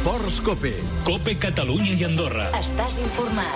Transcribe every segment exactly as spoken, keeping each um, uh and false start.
Esports Cope. Cope Catalunya i Andorra. Estàs informat.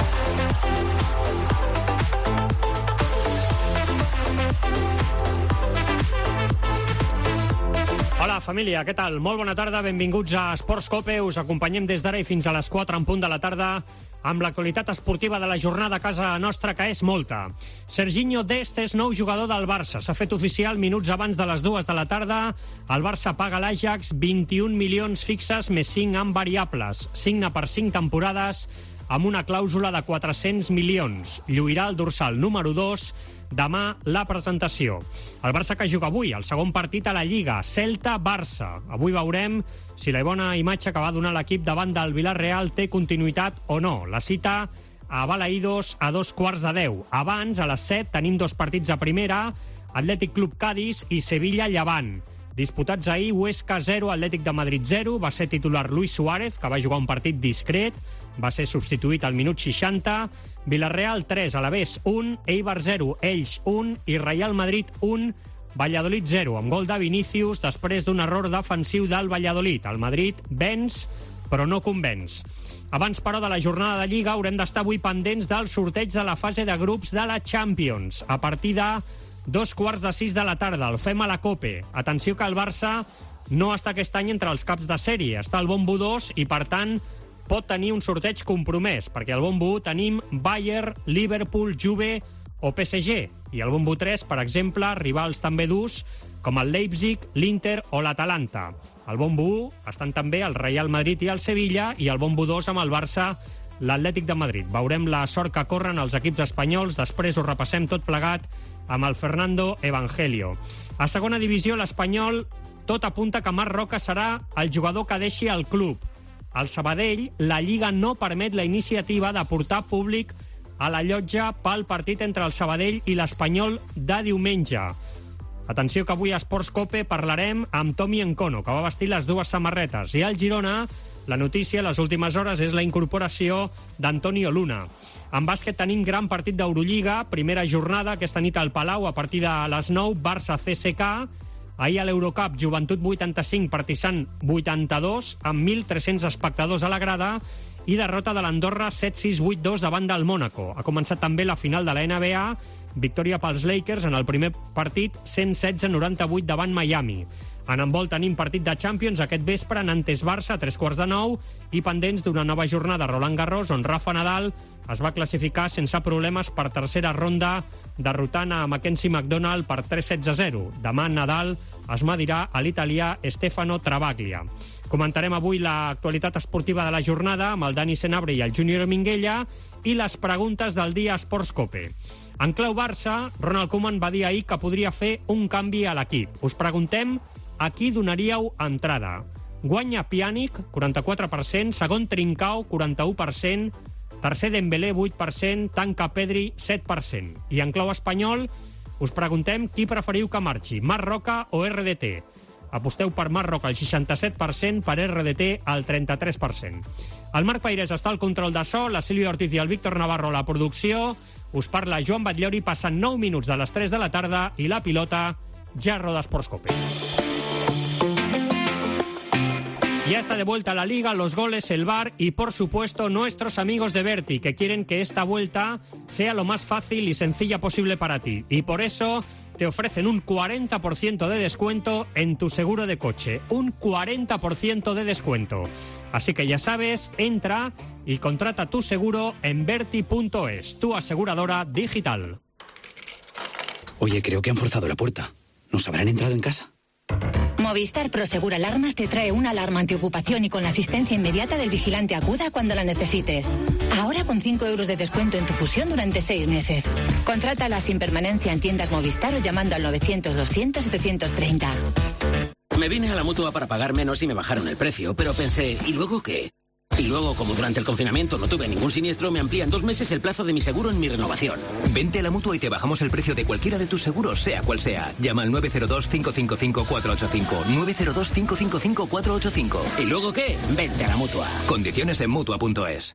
Hola, família, què tal? Molt bona tarda, benvinguts a Esports Cope. Us acompanyem des d'ara i fins a les quatre en punt de la tarda amb l'actualitat esportiva de la jornada a casa nostra, que és molta. Serginho Dest és nou jugador del Barça. S'ha fet oficial minuts abans de les dues de la tarda. El Barça paga a l'Ajax vint-i-un milions fixes més cinc amb variables. Signa per cinc temporades amb una clàusula de quatre-cents milions. Lluirà el dorsal número dos. Demà la presentació. El Barça que juga avui, el segon partit a la Lliga, Celta-Barça. Avui veurem si la bona imatge que va donar l'equip davant del Villarreal té continuïtat o no. La cita a Balaïdos a dos quarts de deu. Abans, a les set, tenim dos partits a primera, Atlètic Club Cádiz i Sevilla-Llevant. Disputats ahir, Huesca zero, Atlètic de Madrid zero. Va ser titular Luis Suárez, que va jugar un partit discret. Va ser substituït al minut seixanta. Villarreal tres, Alavés un, Eibar zero, Elx un i Real Madrid un, Valladolid zero, amb gol de Vinícius després d'un error defensiu del Valladolid. El Madrid venç, però no convenç. Abans, però, de la jornada de Lliga haurem d'estar avui pendents del sorteig de la fase de grups de la Champions. A partir de dos quarts de sis de la tarda, el fem a la Cope. Atenció que el Barça no està aquest any entre els caps de sèrie. Està al bombo dos i, per tant, pot tenir un sorteig compromès, perquè al bombo u tenim Bayern, Liverpool, Juve o P S G. I al bombo tres, per exemple, rivals també durs com el Leipzig, l'Inter o l'Atalanta. Al bombo u estan també el Real Madrid i el Sevilla, i al bombo dos amb el Barça, l'Atlètic de Madrid. Veurem la sort que corren els equips espanyols, després ho repassem tot plegat amb el Fernando Evangelio. A segona divisió, l'Espanyol, tot apunta que Marc Roca serà el jugador que deixi el club. Al Sabadell, la Lliga no permet la iniciativa de portar públic a la llotja pel partit entre el Sabadell i l'Espanyol de diumenge. Atenció que avui a Esports Cope parlarem amb Tomi Encono, que va vestir les dues samarretes. I al Girona, la notícia a les últimes hores és la incorporació d'Antonio Luna. En bàsquet tenim gran partit d'Eurolliga, primera jornada aquesta nit al Palau a partir de les nou, Barça C S K. Ahir a l'Eurocup, Joventut vuitanta-cinc, Partizan vuitanta-dos, amb mil tres-cents espectadors a la grada, i derrota de l'Andorra set sis vuit dos davant del Mònaco. Ha començat també la final de la N B A, victòria pels Lakers en el primer partit, cent setze a noranta-vuit davant Miami. En handbol tenim partit de Champions aquest vespre, Nantes-Barça, a tres quarts de nou, i pendents d'una nova jornada a Roland Garros, on Rafa Nadal es va classificar sense problemes per tercera ronda, derrotant a Mackenzie McDonald per tres sets a zero. Demà Nadal es medirà a l'italià Stefano Travaglia. Comentarem avui l'actualitat esportiva de la jornada amb el Dani Senabre i el Júnior Minguella i les preguntes del dia a Esports Cope. En clau Barça, Ronald Koeman va dir ahir que podria fer un canvi a l'equip. Us preguntem a qui donaríeu entrada. Guanya Pjanic, quaranta-quatre per cent, segon Trincao, quaranta-u per cent, tercer Dembélé, vuit per cent, tanca Pedri, set per cent. I en clau espanyol, us preguntem qui preferiu que marxi, Marc Roca o R D T. Aposteu per Marc Roca al seixanta-set per cent, per R D T al trenta-tres per cent. El Marc Pairés està al control de so, la Sílvia Ortiz i el Víctor Navarro a la producció. Us parla Joan Batllori, passen nou minuts de les tres de la tarda i la pilota ja roda Esports Cope. Ya está de vuelta la Liga, los goles, el V A R y, por supuesto, nuestros amigos de Berti, que quieren que esta vuelta sea lo más fácil y sencilla posible para ti. Y por eso te ofrecen un cuarenta por ciento de descuento en tu seguro de coche. Un cuarenta por ciento de descuento. Así que ya sabes, entra y contrata tu seguro en Berti punto es, tu aseguradora digital. Oye, creo que han forzado la puerta. ¿Nos habrán entrado en casa? Movistar Prosegur Alarmas te trae una alarma antiocupación y con la asistencia inmediata del vigilante aguda cuando la necesites. Ahora con cinco euros de descuento en tu fusión durante seis meses. Contrátala sin permanencia en tiendas Movistar o llamando al novecientos doscientos setecientos treinta. Me vine a la Mutua para pagar menos y me bajaron el precio, pero pensé, ¿y luego qué? Y luego, como durante el confinamiento no tuve ningún siniestro, me amplían dos meses el plazo de mi seguro en mi renovación. Vente a la Mutua y te bajamos el precio de cualquiera de tus seguros, sea cual sea. Llama al nueve cero dos, cinco cinco cinco, cuatro ocho cinco. nueve cero dos, cinco cinco cinco, cuatro ocho cinco. ¿Y luego qué? Vente a la Mutua. Condiciones en Mutua punto es.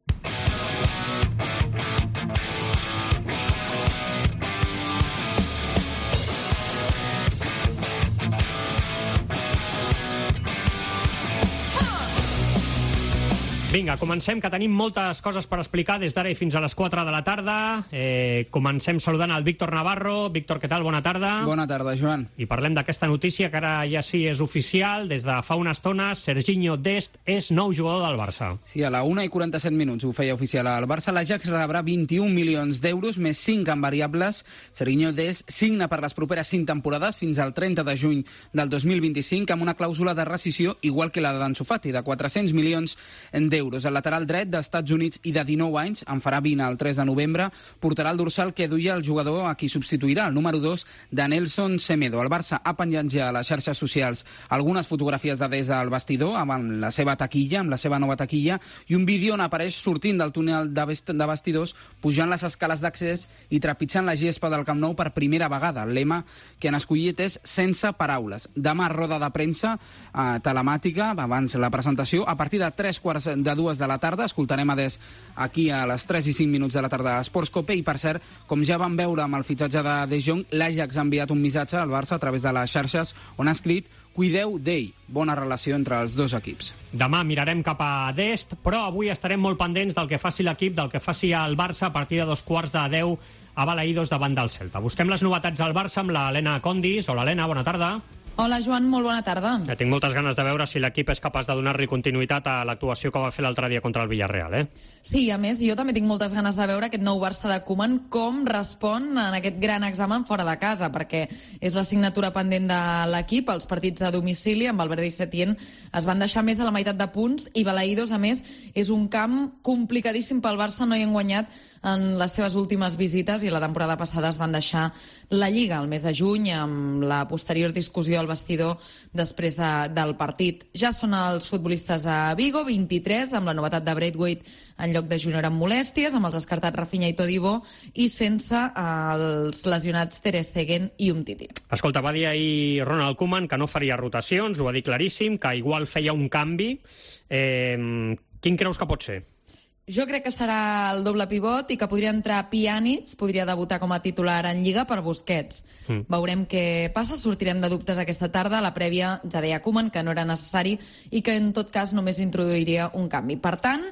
Vinga, comencem, que tenim moltes coses per explicar des d'ara i fins a les quatre de la tarda. Eh, comencem saludant el Víctor Navarro. Víctor, què tal? Bona tarda. Bona tarda, Joan. I parlem d'aquesta notícia que ara ja sí és oficial. Des de fa una estona, Serginho Dest és nou jugador del Barça. Sí, a la una i quaranta-set minuts ho feia oficial al Barça. L'Ajax rebrà vint-i-un milions d'euros, més cinc en variables. Serginho Dest signa per les properes cinc temporades fins al trenta de juny del dos mil vint-i-cinc amb una clàusula de rescissió igual que la d'Ansu Fati, de quatre-cents milions d'euros. El lateral dret dels Estats Units i de dinou anys, en farà vint el tres de novembre, portarà el dorsal que duia el jugador a qui substituirà, el número dos de Nelson Semedo. El Barça ha penjat ja a les xarxes socials algunes fotografies de Dest al vestidor, amb la seva taquilla, amb la seva nova taquilla, i un vídeo on apareix sortint del túnel de, vest de vestidors, pujant les escales d'accés i trepitjant la gespa del Camp Nou per primera vegada. El lema que han escollit és sense paraules. Demà roda de premsa eh, telemàtica, abans la presentació, a partir de tres quarts de dues de la tarda. Escoltarem a Dest aquí a les tres i cinc minuts de la tarda a Esports Cope. I, per cert, com ja vam veure amb el fitxatge de De Jong, l'Ajax ha enviat un missatge al Barça a través de les xarxes on ha escrit cuideu d'ell. Bona relació entre els dos equips. Demà mirarem cap a Dest, però avui estarem molt pendents del que faci l'equip, del que faci el Barça a partir de dos quarts de deu a Balaïdos davant del Celta. Busquem les novetats al Barça amb l'Helena Condis. Hola, Helena, bona tarda. Hola, Joan, molt bona tarda. Ja tinc moltes ganes de veure si l'equip és capaç de donar-li continuïtat a l'actuació que va fer l'altre dia contra el Villarreal, eh? Sí, a més, jo també tinc moltes ganes de veure aquest nou Barça de Koeman com respon en aquest gran examen fora de casa, perquè és l'assignatura pendent de l'equip. Els partits a domicili amb Valverde i Setién es van deixar més de la meitat de punts i Balaïdos, a més, és un camp complicadíssim pel Barça. No hi han guanyat en les seves últimes visites i la temporada passada es van deixar la Lliga el mes de juny amb la posterior discussió al vestidor després de, del partit. Ja són els futbolistes a Vigo, vint-i-tres, amb la novetat de Braithwaite en lloc de Júnior amb molèsties, amb els descartats Rafinha i Todibo i sense els lesionats Ter Stegen i Umtiti. Escolta, va dir ahir Ronald Koeman que no faria rotacions, ho va dir claríssim, que igual feia un canvi. Eh, quin creus que pot ser? Jo crec que serà el doble pivot i que podria entrar Pjanic, podria debutar com a titular en Lliga per Busquets. Mm. Veurem què passa, sortirem de dubtes aquesta tarda. A la prèvia ja deia Koeman que no era necessari i que en tot cas només introduiria un canvi. Per tant,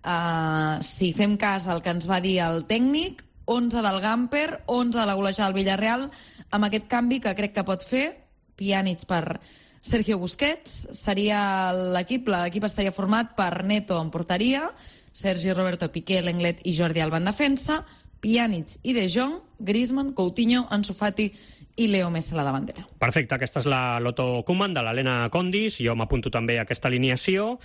eh, si fem cas al que ens va dir el tècnic, onze del Gamper, onze de la golejada al Villarreal, amb aquest canvi que crec que pot fer Pjanic per Sergio Busquets, seria l'equip, l'equip estaria format per Neto en porteria, Sergi Roberto, Piqué, Lenglet i Jordi Alba en defensa, Pjanic i De Jong, Griezmann, Coutinho, Ansu Fati i Leo Messi a la davantera. Perfecte, aquesta és la Loto Koeman de l'Helena Condis, jo m'apunto també a aquesta alineació.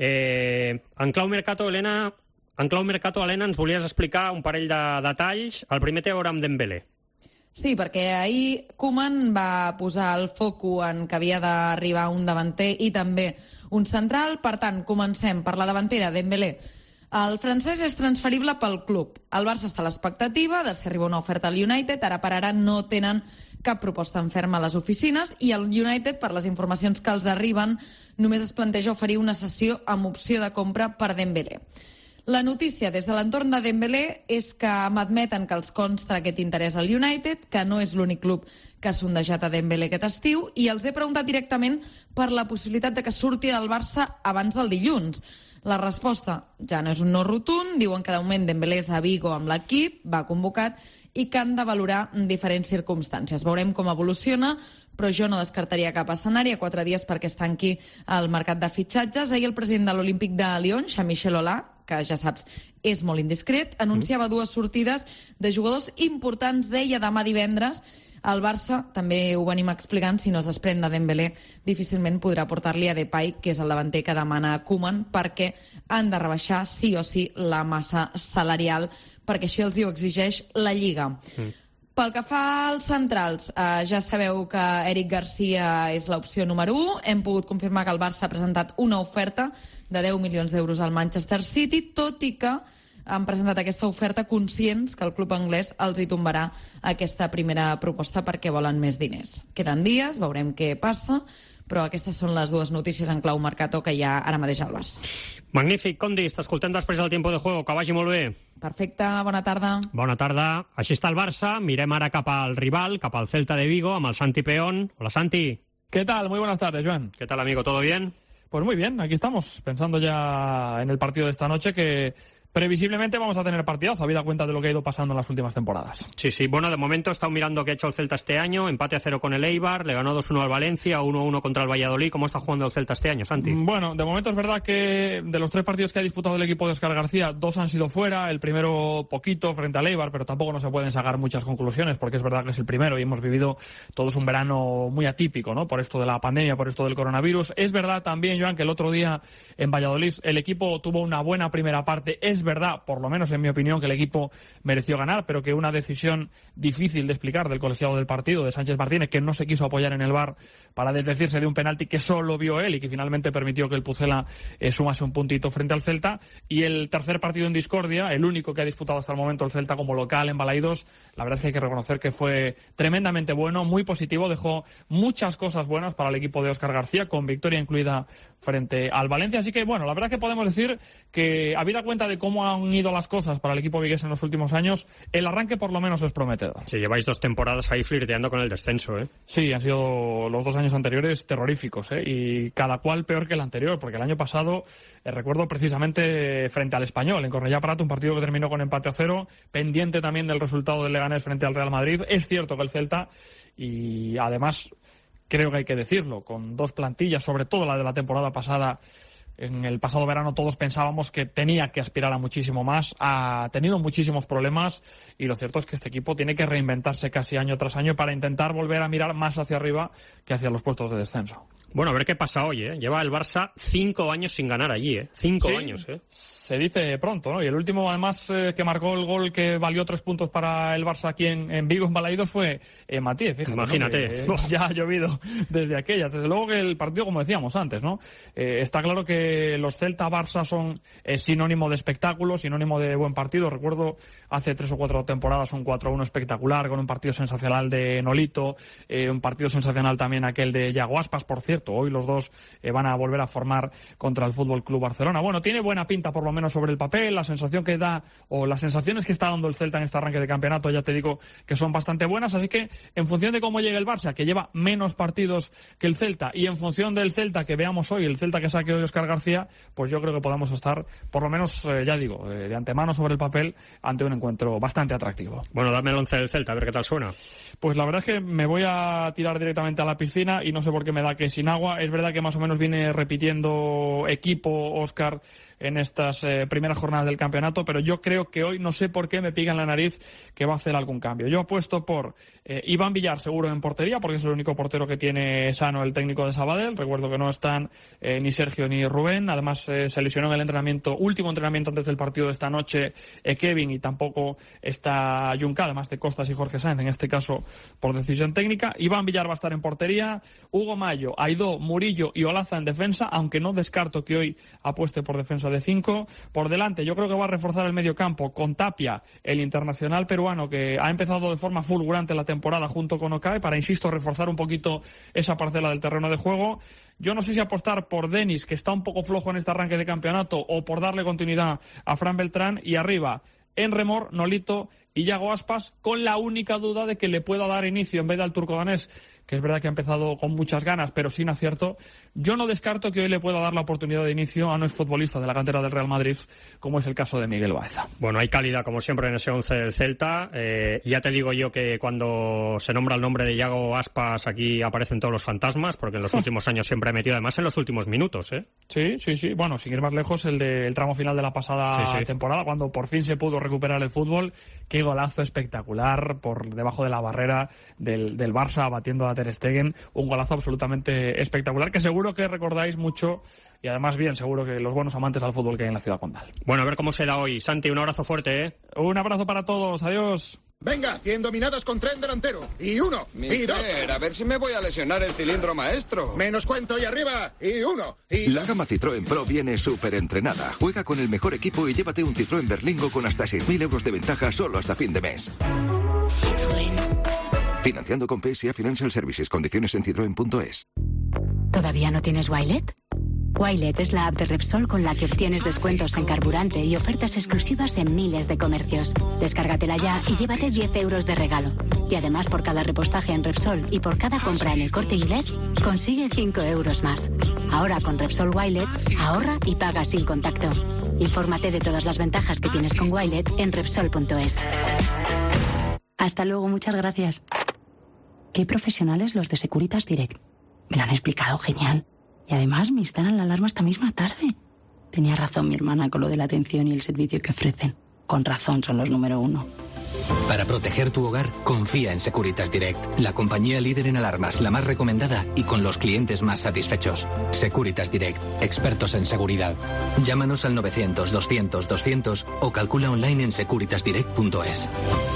Eh, en clau Mercato, Helena, en clau Mercato, Helena, ens volies explicar un parell de detalls. El primer té a veure amb Dembélé. Sí, perquè ahir Koeman va posar el foco en que havia d'arribar un davanter i també un central. Per tant, comencem per la davantera, Dembélé. El francès és transferible pel club. El Barça està a l'expectativa de si arriba una oferta al United. Ara per ara no tenen cap proposta en ferma a les oficines i el United, per les informacions que els arriben, només es planteja oferir una cessió amb opció de compra per Dembélé. La notícia des de l'entorn de Dembélé és que m'admeten que els consta aquest interès al United, que no és l'únic club que ha sondejat a Dembélé aquest estiu, i els he preguntat directament per la possibilitat de que surti del Barça abans del dilluns. La resposta ja no és un no rotund, diuen que de moment Dembélé és a Vigo amb l'equip, va convocat, i que han de valorar diferents circumstàncies. Veurem com evoluciona, però jo no descartaria cap escenari a quatre dies perquè es tanqui el mercat de fitxatges. Ahir el president de l'Olímpic de Lyon, Jean-Michel Aulas, que ja saps és molt indiscret, anunciava dues sortides de jugadors importants, deia demà divendres. El Barça, també ho venim explicant, si no es desprèn de Dembélé, difícilment podrà portar-li a Depay, que és el davanter que demana Koeman, perquè han de rebaixar sí o sí la massa salarial, perquè així els hi ho exigeix la Lliga. Mm. Pel que fa als centrals, eh, ja sabeu que Eric Garcia és l'opció número u. Hem pogut confirmar que el Barça ha presentat una oferta de deu milions d'euros al Manchester City, tot i que han presentat aquesta oferta conscients que el club anglès els hi tombarà aquesta primera proposta perquè volen més diners. Queden dies, veurem què passa, però aquestes són les dues notícies en clau Mercato que hi ha ara mateix al Barça. Magnífic, Condis, t'escoltem després del Tiempo de Juego, que vagi molt bé. Perfecte, bona tarda. Bona tarda. Així està el Barça, mirem ara cap al rival, cap al Celta de Vigo, amb el Santi Peón. Hola, Santi. ¿Qué tal? Muy buenas tardes, Joan. ¿Qué tal, amigo? ¿Todo bien? Pues muy bien, aquí estamos, pensando ya en el partido de esta noche, que previsiblemente vamos a tener partidazo, habida cuenta de lo que ha ido pasando en las últimas temporadas. Sí, sí, bueno, de momento he estado mirando qué ha hecho el Celta este año, empate a cero con el Eibar, le ganó dos uno al Valencia, uno uno contra el Valladolid. ¿Cómo está jugando el Celta este año, Santi? Bueno, de momento es verdad que de los tres partidos que ha disputado el equipo de Óscar García, dos han sido fuera, el primero poquito frente al Eibar, pero tampoco no se pueden sacar muchas conclusiones, porque es verdad que es el primero y hemos vivido todos un verano muy atípico, ¿no? Por esto de la pandemia, por esto del coronavirus. Es verdad también, Joan, que el otro día en Valladolid el equipo tuvo una buena primera parte. Es verdad, por lo menos en mi opinión, que el equipo mereció ganar, pero que una decisión difícil de explicar del colegiado del partido, de Sánchez Martínez, que no se quiso apoyar en el V A R para desdecirse de un penalti que solo vio él y que finalmente permitió que el Pucela eh, sumase un puntito frente al Celta. Y el tercer partido en discordia, el único que ha disputado hasta el momento el Celta como local en Balaidos, la verdad es que hay que reconocer que fue tremendamente bueno, muy positivo, dejó muchas cosas buenas para el equipo de Óscar García, con victoria incluida frente al Valencia. Así que, bueno, la verdad es que podemos decir que, habida cuenta de cómo han ido las cosas para el equipo vigués en los últimos años, el arranque por lo menos es prometedor. Si lleváis dos temporadas ahí flirteando con el descenso, ¿eh? Sí, han sido los dos años anteriores terroríficos, ¿eh? Y cada cual peor que el anterior, porque el año pasado, eh, recuerdo precisamente frente al Español, en Cornellá Prat, un partido que terminó con empate a cero, pendiente también del resultado del Leganés frente al Real Madrid. Es cierto que el Celta, y además creo que hay que decirlo, con dos plantillas, sobre todo la de la temporada pasada, en el pasado verano todos pensábamos que tenía que aspirar a muchísimo más, ha tenido muchísimos problemas y lo cierto es que este equipo tiene que reinventarse casi año tras año para intentar volver a mirar más hacia arriba que hacia los puestos de descenso. Bueno, a ver qué pasa hoy, ¿eh? Lleva el Barça cinco años sin ganar allí, ¿eh? Cinco sí, años, ¿eh? Se dice pronto, ¿no? Y el último, además, eh, que marcó el gol que valió tres puntos para el Barça aquí en, en Vigo, en Balaidos, fue eh, Matías, fíjate. Imagínate. ¿No? Que, eh, ya ha llovido desde aquellas. Desde luego que el partido, como decíamos antes, ¿no? Eh, está claro que los Celta-Barça son eh, sinónimo de espectáculo, sinónimo de buen partido. Recuerdo hace tres o cuatro temporadas un cuatro uno espectacular, con un partido sensacional de Nolito, eh, un partido sensacional también aquel de Yago Aspas, por cierto. Hoy los dos eh, van a volver a formar contra el Fútbol Club Barcelona. Bueno, tiene buena pinta por lo menos sobre el papel, la sensación que da, o las sensaciones que está dando el Celta en este arranque de campeonato, ya te digo que son bastante buenas, así que en función de cómo llegue el Barça, que lleva menos partidos que el Celta, y en función del Celta que veamos hoy, el Celta que saque hoy Óscar García, pues yo creo que podemos estar, por lo menos, eh, ya digo, eh, de antemano sobre el papel, ante un encuentro bastante atractivo. Bueno, dame el once del Celta, a ver qué tal suena. Pues la verdad es que me voy a tirar directamente a la piscina y no sé por qué me da que sin agua. Es verdad que más o menos viene repitiendo equipo Óscar en estas eh, primeras jornadas del campeonato, pero yo creo que hoy, no sé por qué, me pica en la nariz que va a hacer algún cambio. Yo apuesto por eh, Iván Villar, seguro en portería, porque es el único portero que tiene sano el técnico de Sabadell. Recuerdo que no están eh, ni Sergio ni Rubén. Además, eh, se lesionó en el entrenamiento, último entrenamiento antes del partido de esta noche, eh, Kevin, y tampoco está Junca, además de Costas y Jorge Sáenz, en este caso por decisión técnica. Iván Villar va a estar en portería, Hugo Mayo, Aidó, Murillo y Olaza en defensa, aunque no descarto que hoy apueste por defensa de cinco. Por delante, yo creo que va a reforzar el medio campo con Tapia, el internacional peruano que ha empezado de forma fulgurante la temporada junto con Ocae, para, insisto, reforzar un poquito esa parcela del terreno de juego. Yo no sé si apostar por Denis, que está un poco flojo en este arranque de campeonato, o por darle continuidad a Fran Beltrán, y arriba en Remor, Nolito y Yago Aspas, con la única duda de que le pueda dar inicio en vez del turco danés, que es verdad que ha empezado con muchas ganas, pero sin acierto. Yo no descarto que hoy le pueda dar la oportunidad de inicio a no futbolista de la cantera del Real Madrid, como es el caso de Miguel Baeza. Bueno, hay calidad, como siempre, en ese once del Celta. Eh, ya te digo yo que cuando se nombra el nombre de Yago Aspas, aquí aparecen todos los fantasmas, porque en los últimos años siempre ha metido, además en los últimos minutos, ¿eh? Sí, sí, sí. Bueno, sin ir más lejos, el del tramo final de la pasada sí, sí. temporada, cuando por fin se pudo recuperar el fútbol. Qué golazo espectacular por debajo de la barrera del, del Barça, batiendo a Ter Stegen. Un golazo absolutamente espectacular, que seguro que recordáis mucho, y además bien, seguro que los buenos amantes al fútbol que hay en la ciudad condal. Bueno, a ver cómo se da hoy. Santi, un abrazo fuerte, ¿eh? Un abrazo para todos, adiós. Venga, cien dominadas con tren delantero. Y uno, Mister, y dos. A ver si me voy a lesionar el cilindro maestro. Menos cuento y arriba. Y uno, y... La gama Citroën Pro viene súper entrenada. Juega con el mejor equipo y llévate un Citroën Berlingo con hasta seis mil euros de ventaja solo hasta fin de mes. Citroën. Financiando con P S A Financial Services. Condiciones en citroen punto es. ¿Todavía no tienes Wilet? Wilet es la app de Repsol con la que obtienes descuentos en carburante y ofertas exclusivas en miles de comercios. Descárgatela ya y llévate diez euros de regalo. Y además, por cada repostaje en Repsol y por cada compra en El Corte Inglés, consigue cinco euros más. Ahora con Repsol Wilet, ahorra y paga sin contacto. Infórmate de todas las ventajas que tienes con Wilet en Repsol punto es. Hasta luego, muchas gracias. Qué profesionales los de Securitas Direct. Me lo han explicado genial. Y además me instalan la alarma esta misma tarde. Tenía razón mi hermana con lo de la atención y el servicio que ofrecen. Con razón son los número uno. Para proteger tu hogar, confía en Securitas Direct, la compañía líder en alarmas, la más recomendada y con los clientes más satisfechos. Securitas Direct, expertos en seguridad. Llámanos al novecientos, doscientos, doscientos o calcula online en securitas direct punto es.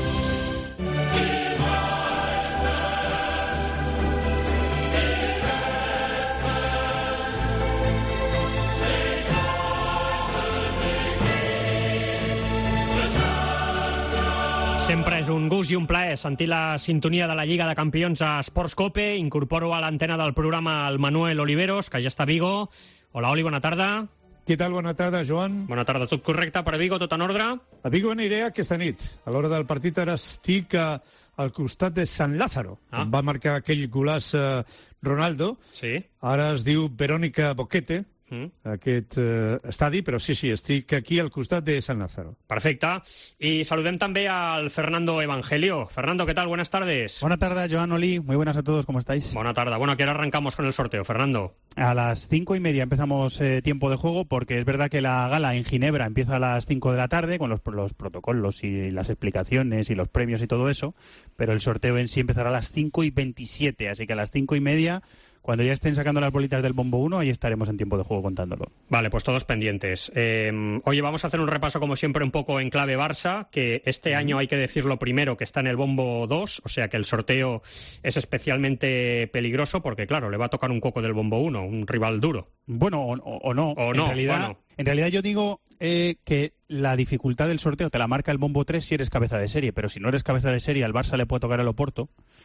Sempre és un gust i un plaer sentir la sintonia de la Lliga de Campions a Esports Cope. Incorporo a l'antena del programa el Manuel Oliveros, que ja està a Vigo. Hola, Oli, bona tarda. Què tal? Bona tarda, Joan. Bona tarda. Tot correcte per Vigo? Tot en ordre? A Vigo aniré aquesta nit. A l'hora del partit ara estic a, al costat de San Lázaro. Ah. Va marcar aquell golaç uh, Ronaldo. Sí. Ara es diu Verónica Boquete. Mm. aquest eh, estadi, però sí, sí, estic aquí al costat de San Lázaro. Perfecte. Y saludem també al Fernando Evangelio. Fernando, ¿qué tal? Buenas tardes. Buenas tardes, Joan, Oli. Muy buenas a todos, ¿cómo estáis? Buena tarde. Bueno, ¿qué hora arrancamos con el sorteo, Fernando? A las cinco y media empezamos eh, tiempo de juego, porque es verdad que la gala en Ginebra empieza a las cinco de la tarde, con los, los protocolos y las explicaciones y los premios y todo eso, pero el sorteo en sí empezará a las cinco y veintisiete, así que a las cinco y media... Cuando ya estén sacando las bolitas del bombo uno, ahí estaremos en tiempo de juego contándolo. Vale, pues todos pendientes. Eh, oye, vamos a hacer un repaso, como siempre, un poco en clave Barça, que este año hay que decirlo primero, que está en el bombo dos, o sea que el sorteo es especialmente peligroso, porque claro, le va a tocar un coco del bombo uno, un rival duro. Bueno, o, o, o no. O en no, realidad, bueno. En realidad yo digo eh, que la dificultad del sorteo te la marca el bombo tres si eres cabeza de serie, pero si no eres cabeza de serie, al Barça le puede tocar el Oporto.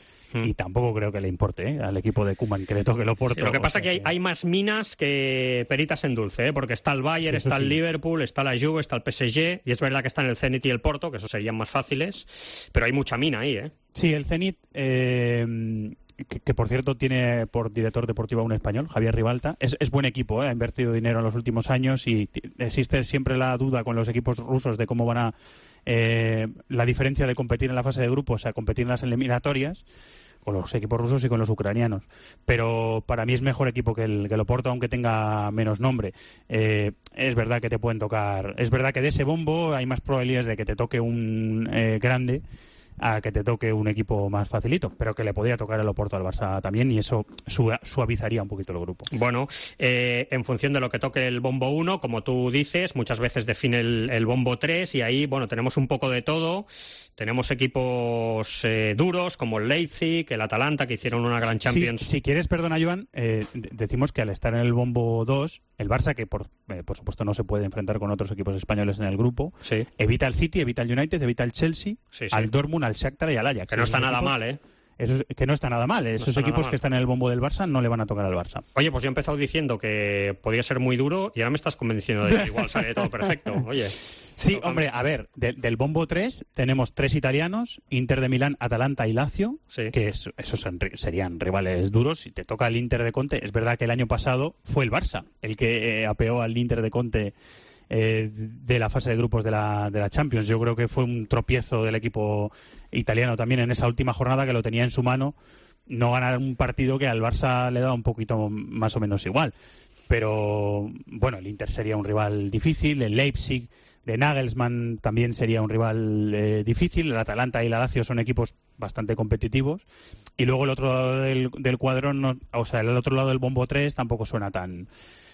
Y tampoco creo que le importe ¿eh? al equipo de Koeman que le toque el Oporto. Sí, lo que pasa es que hay, hay más minas que peritas en dulce, ¿eh? Porque está el Bayern, sí, está el sí. Liverpool, está la Juve, está el P S G, y es verdad que están el Zenit y el Porto, que esos serían más fáciles, pero hay mucha mina ahí, ¿eh? Sí, el Zenit, eh, que, que por cierto tiene por director deportivo a un español, Javier Ribalta, es, es buen equipo, ¿eh? Ha invertido dinero en los últimos años y existe siempre la duda con los equipos rusos de cómo van a... Eh, la diferencia de competir en la fase de grupos a competir en las eliminatorias, con los equipos rusos y con los ucranianos. Pero para mí es mejor equipo que el, que el Oporto, aunque tenga menos nombre. Eh, es verdad que te pueden tocar... Es verdad que de ese bombo hay más probabilidades de que te toque un eh, grande a que te toque un equipo más facilito, pero que le podría tocar el Oporto al Barça también, y eso suavizaría un poquito el grupo. Bueno, eh, en función de lo que toque el bombo uno, como tú dices, muchas veces define el, el bombo tres, y ahí, bueno, tenemos un poco de todo. Tenemos equipos eh, duros, como el Leipzig, el Atalanta, que hicieron una gran Champions. Sí, si quieres, perdona, Joan, eh, decimos que al estar en el bombo dos, el Barça, que por, eh, por supuesto no se puede enfrentar con otros equipos españoles en el grupo, sí. evita el City, evita el United, evita el Chelsea, sí, sí. al Dortmund, al Shakhtar y al Ajax. Que no está nada equipos, mal, ¿eh? Esos, que no está nada mal. Esos no equipos mal. que están en el bombo del Barça no le van a tocar al Barça. Oye, pues yo he empezado diciendo que podía ser muy duro y ahora me estás convenciendo de que igual sale todo perfecto. Oye. Sí, hombre, a ver, de, del bombo tres tenemos tres italianos, Inter de Milán, Atalanta y Lazio, sí. que es, esos son, serían rivales duros. Si te toca el Inter de Conte, es verdad que el año pasado fue el Barça el que eh, apeó al Inter de Conte eh, de la fase de grupos de la, de la Champions. Yo creo que fue un tropiezo del equipo italiano también en esa última jornada, que lo tenía en su mano no ganar un partido que al Barça le da un poquito más o menos igual. Pero, bueno, el Inter sería un rival difícil, el Leipzig de Nagelsmann también sería un rival eh, difícil, el Atalanta y la Lazio son equipos bastante competitivos, y luego el otro lado del, del cuadrón, no, o sea, el otro lado del bombo tres tampoco suena tan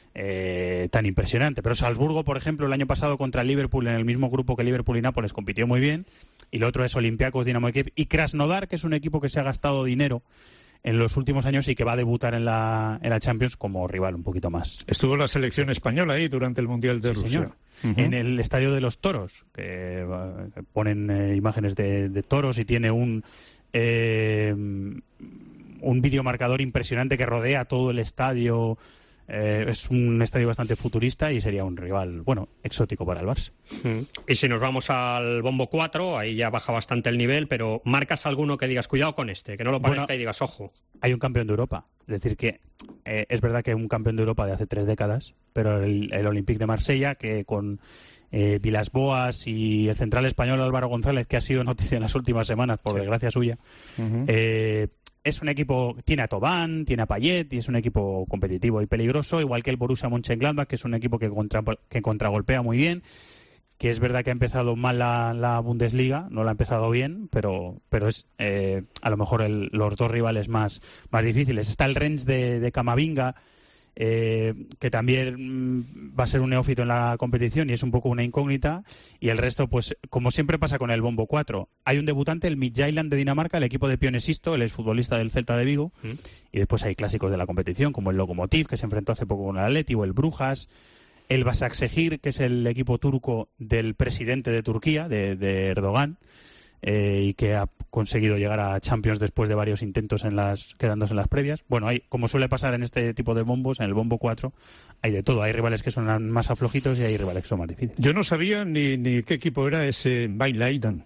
eh, tan impresionante, pero Salzburgo, por ejemplo, el año pasado contra el Liverpool, en el mismo grupo que Liverpool y Nápoles, compitió muy bien, y el otro es Olympiacos, Dinamo de Kiev y Krasnodar, que es un equipo que se ha gastado dinero en los últimos años y que va a debutar en la, en la Champions como rival un poquito más. Estuvo la selección española ahí durante el Mundial de sí, Rusia. Señor. Uh-huh. En el Estadio de los Toros, que, que ponen eh, imágenes de, de toros, y tiene un eh, un videomarcador impresionante que rodea todo el estadio Eh, es un estadio bastante futurista y sería un rival, bueno, exótico para el Barça. Mm. Y si nos vamos al bombo cuatro, ahí ya baja bastante el nivel, pero ¿marcas alguno que digas, cuidado con este, que no lo parezca bueno, y digas, ojo? Hay un campeón de Europa. Es decir, que eh, es verdad que hay un campeón de Europa de hace tres décadas, pero el, el Olympique de Marsella, que con eh, Vilas-Boas y el central español Álvaro González, que ha sido noticia en las últimas semanas, por sí. desgracia suya, uh-huh. eh, es un equipo, tiene a Thauvin, tiene a Payet y es un equipo competitivo y peligroso, igual que el Borussia Mönchengladbach, que es un equipo que, contra, que contragolpea muy bien, que es verdad que ha empezado mal la, la Bundesliga, no la ha empezado bien, pero pero es eh, a lo mejor el, los dos rivales más, más difíciles. Está el Rennes de, de Camavinga, eh, que también va a ser un neófito en la competición y es un poco una incógnita, y el resto, pues como siempre pasa con el bombo cuatro, hay un debutante, el Midtjylland de Dinamarca, el equipo de Pione Sisto, el exfutbolista del Celta de Vigo, ¿Mm? y después hay clásicos de la competición como el Lokomotiv, que se enfrentó hace poco con el Atleti, o el Brujas, el Başakşehir, que es el equipo turco del presidente de Turquía, de, de Erdogan, eh, y que ha conseguido llegar a Champions después de varios intentos en las quedándose en las previas. Bueno, hay, como suele pasar en este tipo de bombos, en el bombo cuatro, hay de todo. Hay rivales que son más aflojitos y hay rivales que son más difíciles. Yo no sabía ni, ni qué equipo era ese Bijleden.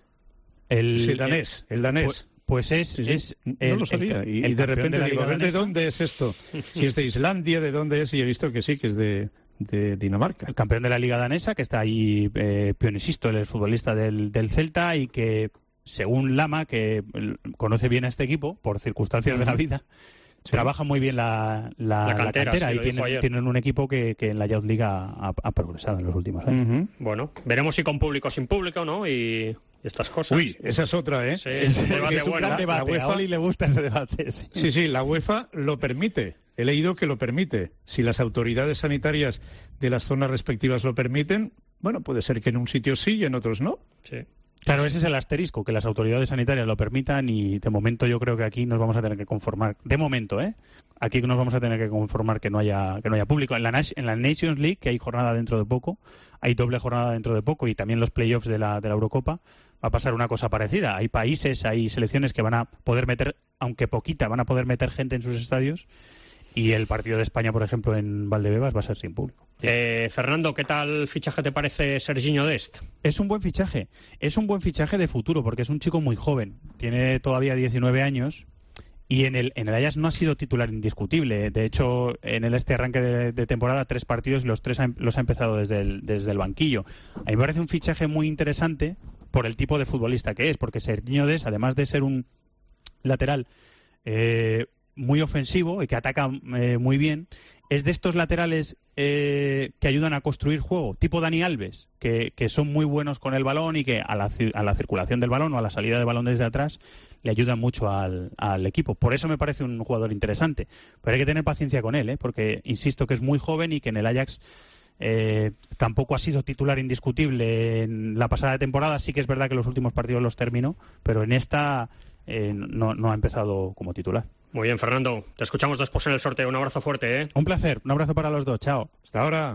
El, ese danés, el, el danés. Pues, pues es... Sí, sí. es no el, lo sabía. El, y, el y de repente de digo, a ver, ¿de dónde es esto? Si es de Islandia, ¿de dónde es? Y he visto que sí, que es de... de Dinamarca. El campeón de la Liga Danesa, que está ahí, eh, Pione Sisto, el futbolista del, del Celta, y que, según Lama, que conoce bien a este equipo, por circunstancias de la vida, sí. trabaja muy bien la, la, la cantera, la cantera sí, y tienen, tienen un equipo que, que en la Youth League ha, ha progresado en los últimos años. Uh-huh. Bueno, veremos si con público o sin público, ¿no? Y estas cosas. Uy, esa es otra, ¿eh? Sí, es un debate es un bueno. gran debate. La UEFA, a Oli le gusta ese debate. Sí. sí, sí, la UEFA lo permite. He leído que lo permite. Si las autoridades sanitarias de las zonas respectivas lo permiten, bueno, puede ser que en un sitio sí y en otros no. Sí. Claro, ese es el asterisco, que las autoridades sanitarias lo permitan, y de momento yo creo que aquí nos vamos a tener que conformar, de momento, ¿eh? Aquí nos vamos a tener que conformar que no haya que no haya público. En la, en la Nations League, que hay jornada dentro de poco, hay doble jornada dentro de poco, y también los playoffs de la, de la Eurocopa, va a pasar una cosa parecida. Hay países, hay selecciones que van a poder meter, aunque poquita, van a poder meter gente en sus estadios, y el partido de España, por ejemplo, en Valdebebas va a ser sin público. Eh, Fernando, ¿qué tal fichaje te parece Serginho Dest? Es un buen fichaje. Es un buen fichaje de futuro, porque es un chico muy joven. Tiene todavía diecinueve años y en el, en el Ajax no ha sido titular indiscutible. De hecho, en el este arranque de, de temporada, tres partidos y los tres ha, los ha empezado desde el, desde el banquillo. A mí me parece un fichaje muy interesante por el tipo de futbolista que es, porque Serginho Dest, además de ser un lateral eh, muy ofensivo y que ataca eh, muy bien, es de estos laterales eh, que ayudan a construir juego, tipo Dani Alves, que, que son muy buenos con el balón y que a la, a la circulación del balón o a la salida de balón desde atrás le ayudan mucho al, al equipo. Por eso me parece un jugador interesante, pero hay que tener paciencia con él, ¿eh? Porque insisto que es muy joven y que en el Ajax eh, tampoco ha sido titular indiscutible en la pasada temporada. Sí que es verdad que los últimos partidos los terminó, pero en esta eh, no, no ha empezado como titular. Muy bien, Fernando. Te escuchamos después en el sorteo. Un abrazo fuerte, ¿eh? Un placer. Un abrazo para los dos. Chao. Hasta ahora.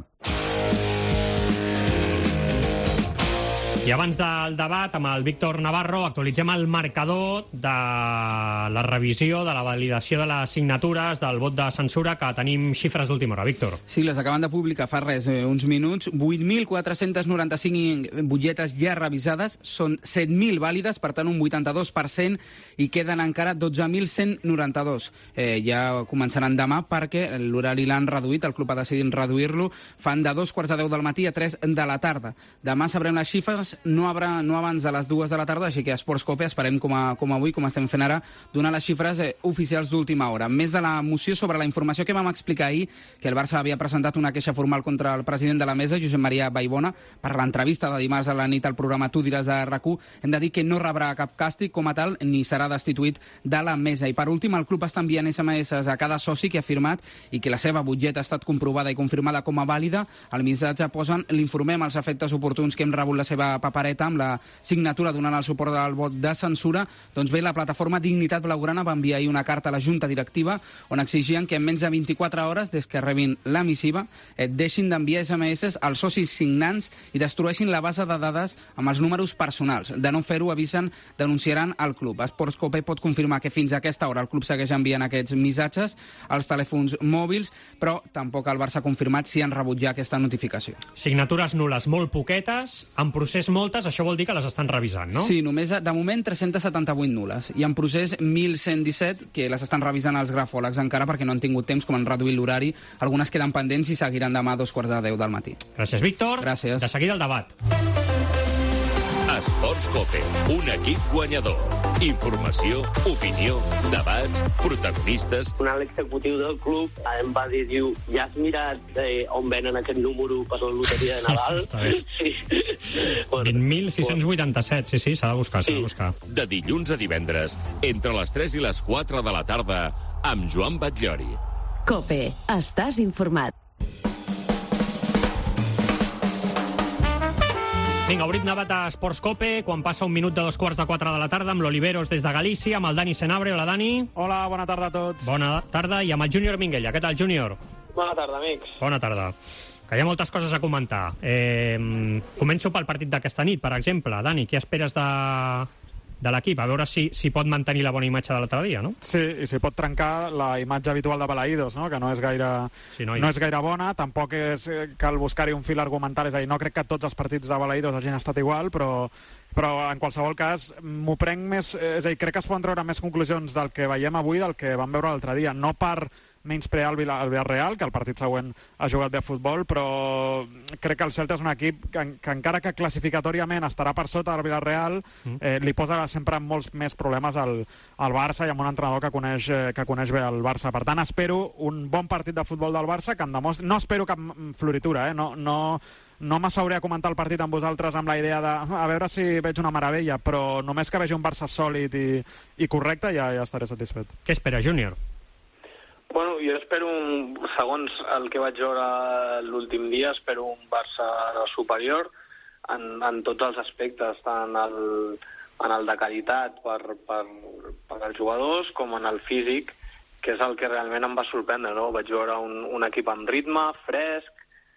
I abans del debat amb el Víctor Navarro actualitzem el marcador de la revisió, de la validació de les signatures, del vot de censura, que tenim xifres d'última hora. Víctor. Sí, les acaben de publicar fa res, eh, uns minuts. vuit mil quatre-cents noranta-cinc butlletes ja revisades, són set mil vàlides, per tant un vuitanta-dos per cent, i queden encara dotze mil cent noranta-dos. Eh, ja començaran demà perquè l'horari l'han reduït, el club ha decidit reduir-lo, fan de dos quarts de deu del matí a tres de la tarda. Demà sabrem les xifres, no, habrà, no abans de les dues de la tarda, així que a Sports Cope esperem, com, a, com avui, com estem fent ara, donar les xifres eh, oficials d'última hora. Més de la moció sobre la informació que vam explicar ahir, que el Barça havia presentat una queixa formal contra el president de la mesa, Josep Maria Vallbona, per l'entrevista de dimarts a la nit al programa Tu diràs de RAC u, hem de dir que no rebrà cap càstig com a tal, ni serà destituït de la mesa. I per últim, el club està enviant esse eme esse a cada soci que ha firmat i que la seva butlleta ha estat comprovada i confirmada com a vàlida. Al missatge posen l'informem als efectes oportuns que hem rebut la seva papereta amb la signatura donant el suport del vot de censura. Doncs bé, la plataforma Dignitat Blaugrana va enviar ahir una carta a la Junta Directiva on exigien que en menys de vint-i-quatre hores des que rebin la missiva eh, deixin d'enviar esse eme esse als socis signants i destrueixin la base de dades amb els números personals. De no fer-ho, avisen, denunciaran el club. Sportscope pot confirmar que fins a aquesta hora el club segueix enviant aquests missatges als telèfons mòbils, però tampoc el Barça ha confirmat si han rebut ja aquesta notificació. Signatures nules molt poquetes, en procés moltes, això vol dir que les estan revisant, no? Sí, només de moment tres-centes setanta-vuit nules i en procés mil cent disset que les estan revisant els grafòlegs encara perquè no han tingut temps, com han reduït l'horari. Algunes queden pendents i seguiran demà a dos quarts de deu del matí. Gràcies, Víctor. Gràcies. De seguida el debat. Esports Cope, un equip guanyador. Informació, opinió, debats, protagonistes... Un alt executiu del club em va dir, diu, ja has mirat eh, on venen aquest número per la loteria de Nadal? Està bé. Sí. vint mil sis-cents vuitanta-set, sí, sí, s'ha de buscar, s'ha de buscar. De dilluns a divendres, entre les tres i les quatre de la tarda, amb Joan Batllori. Cope, estàs informat. Vinga, obrim debat a Esports Cope, quan passa un minut de dos quarts de quatre de la tarda, amb l'Oliveros des de Galícia, amb el Dani Senabre. Hola, Dani. Hola, bona tarda a tots. Bona tarda, i amb el Júnior Minguella. Què tal, Júnior? Bona tarda, amics. Bona tarda. Que hi ha moltes coses a comentar. Eh, començo pel partit d'aquesta nit, per exemple. Dani, què esperes de, de l'equip? A veure si, si pot mantenir la bona imatge de l'altre dia, no? Sí, i si pot trencar la imatge habitual de Balaïdos, no? Que no és gaire, sí, no, no és gaire bona. Tampoc és, cal buscar-hi un fil argumental. És a dir, no crec que tots els partits de Balaïdos hagin estat igual, però, però en qualsevol cas m'ho prenc més... És a dir, crec que es poden treure més conclusions del que veiem avui del que vam veure l'altre dia. No per menysprear el Villarreal, que el partit següent ha jugat bé a futbol, però crec que el Celta és un equip que, que encara que classificatòriament estarà per sota del Villarreal, eh, li posa sempre molts més problemes al, al Barça i amb un entrenador que coneix, eh, que coneix bé el Barça. Per tant, espero un bon partit de futbol del Barça que em demostri... No espero cap floritura, eh? no, no, no m'asseuré a comentar el partit amb vosaltres amb la idea de a veure si veig una meravella, però només que vegi un Barça sòlid i, i correcte ja, ja estaré satisfet. Què espera, Júnior? Bueno, jo espero, un, segons el que vaig veure l'últim dia, espero un Barça superior en, en tots els aspectes, tant el, en el de qualitat per, per, per als jugadors com en el físic, que és el que realment em va sorprendre, no? Vaig veure un, un equip amb ritme, fresc,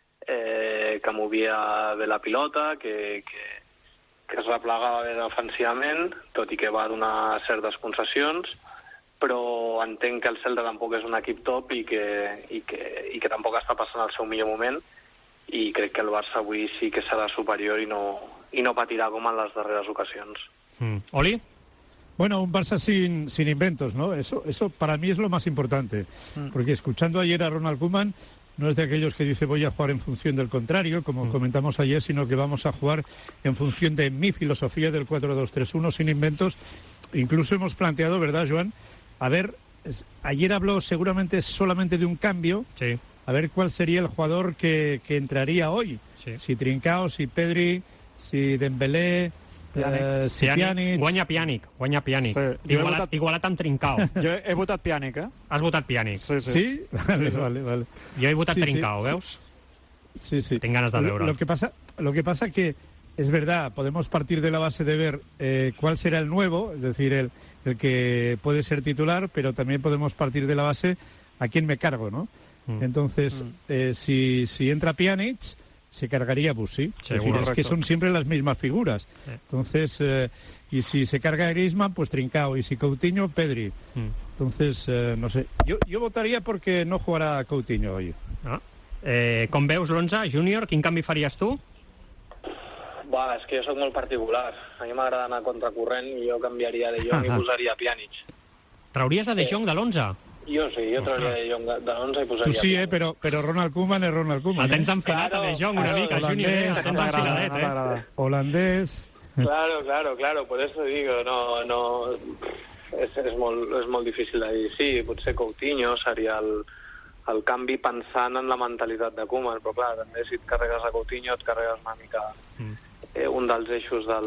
eh, que movia bé la pilota, que, que, que es replegava bé defensivament, tot i que va donar certes concessions, però entenc que el Celta tampoc és un equip top i que, i que, i que tampoc està passant el seu millor moment, i crec que el Barça avui sí que serà superior i no, y no patirà com en les darreres ocasions. Mm. ¿Oli? Bueno, un Barça sin, sin inventos, ¿no? Eso, eso para mí es lo más importante, mm. porque escuchando ayer a Ronald Koeman, no es de aquellos que dice voy a jugar en función del contrario, como mm. comentamos ayer, sino que vamos a jugar en función de mi filosofía del cuatro dos tres uno, sin inventos. Incluso hemos planteado, ¿verdad, Joan? A ver, es, ayer habló seguramente solamente de un cambio. Sí. A ver cuál sería el jugador que, que entraría hoy. Sí. Si Trincao, si Pedri, si Dembélé, eh, si Pjanic... Guanya Pjanic, guanya Pjanic. Sí. Igualat, votat... igualat amb Trincao. Jo he votat Pjanic, eh? Has votat Pjanic. Sí, sí. ¿Sí? Vale, sí, sí. vale, vale. Jo he votat sí, Trincao, sí, veus? Sí, sí. Tengo ganas de lo, verlo. Lo que pasa, lo que pasa que es verdad, podemos partir de la base de ver eh, cuál será el nuevo, es decir, el, el que puede ser titular, pero también podemos partir de la base a quién me cargo, ¿no? Mm. Entonces, mm. Eh, si, si entra Pjanic, se cargaría Bussi. Es decir, es que son siempre las mismas figuras. Sí. Entonces, eh, y si se carga Griezmann, pues Trincao, y si Coutinho, Pedri. Mm. Entonces, eh, no sé. Yo, yo votaría porque no jugará Coutinho hoy. Ah. Eh, com veus l'onze, Júnior, quin canvi faries tu? Va, és que jo sóc molt particular. A mi m'agrada anar contracorrent i jo canviaria De Jong i posaria Pjanic. Trauries a De Jong de l'onze? Jo sí, jo trauria De Jong de l'onze i posaria... Tu sí, eh, però, però Ronald Koeman és Ronald Koeman. El tens enfilat claro, a De Jong una claro, mica, Júnior, eh? El tens enfiladet, eh? Holandès... Claro, claro, claro, por eso digo, no, no... És, és, molt, és molt difícil de dir. Sí, potser Coutinho seria el, el canvi pensant en la mentalitat de Koeman, però clar, també si et carregues a Coutinho et carregues una mica... Mm. Eh, un dels eixos del,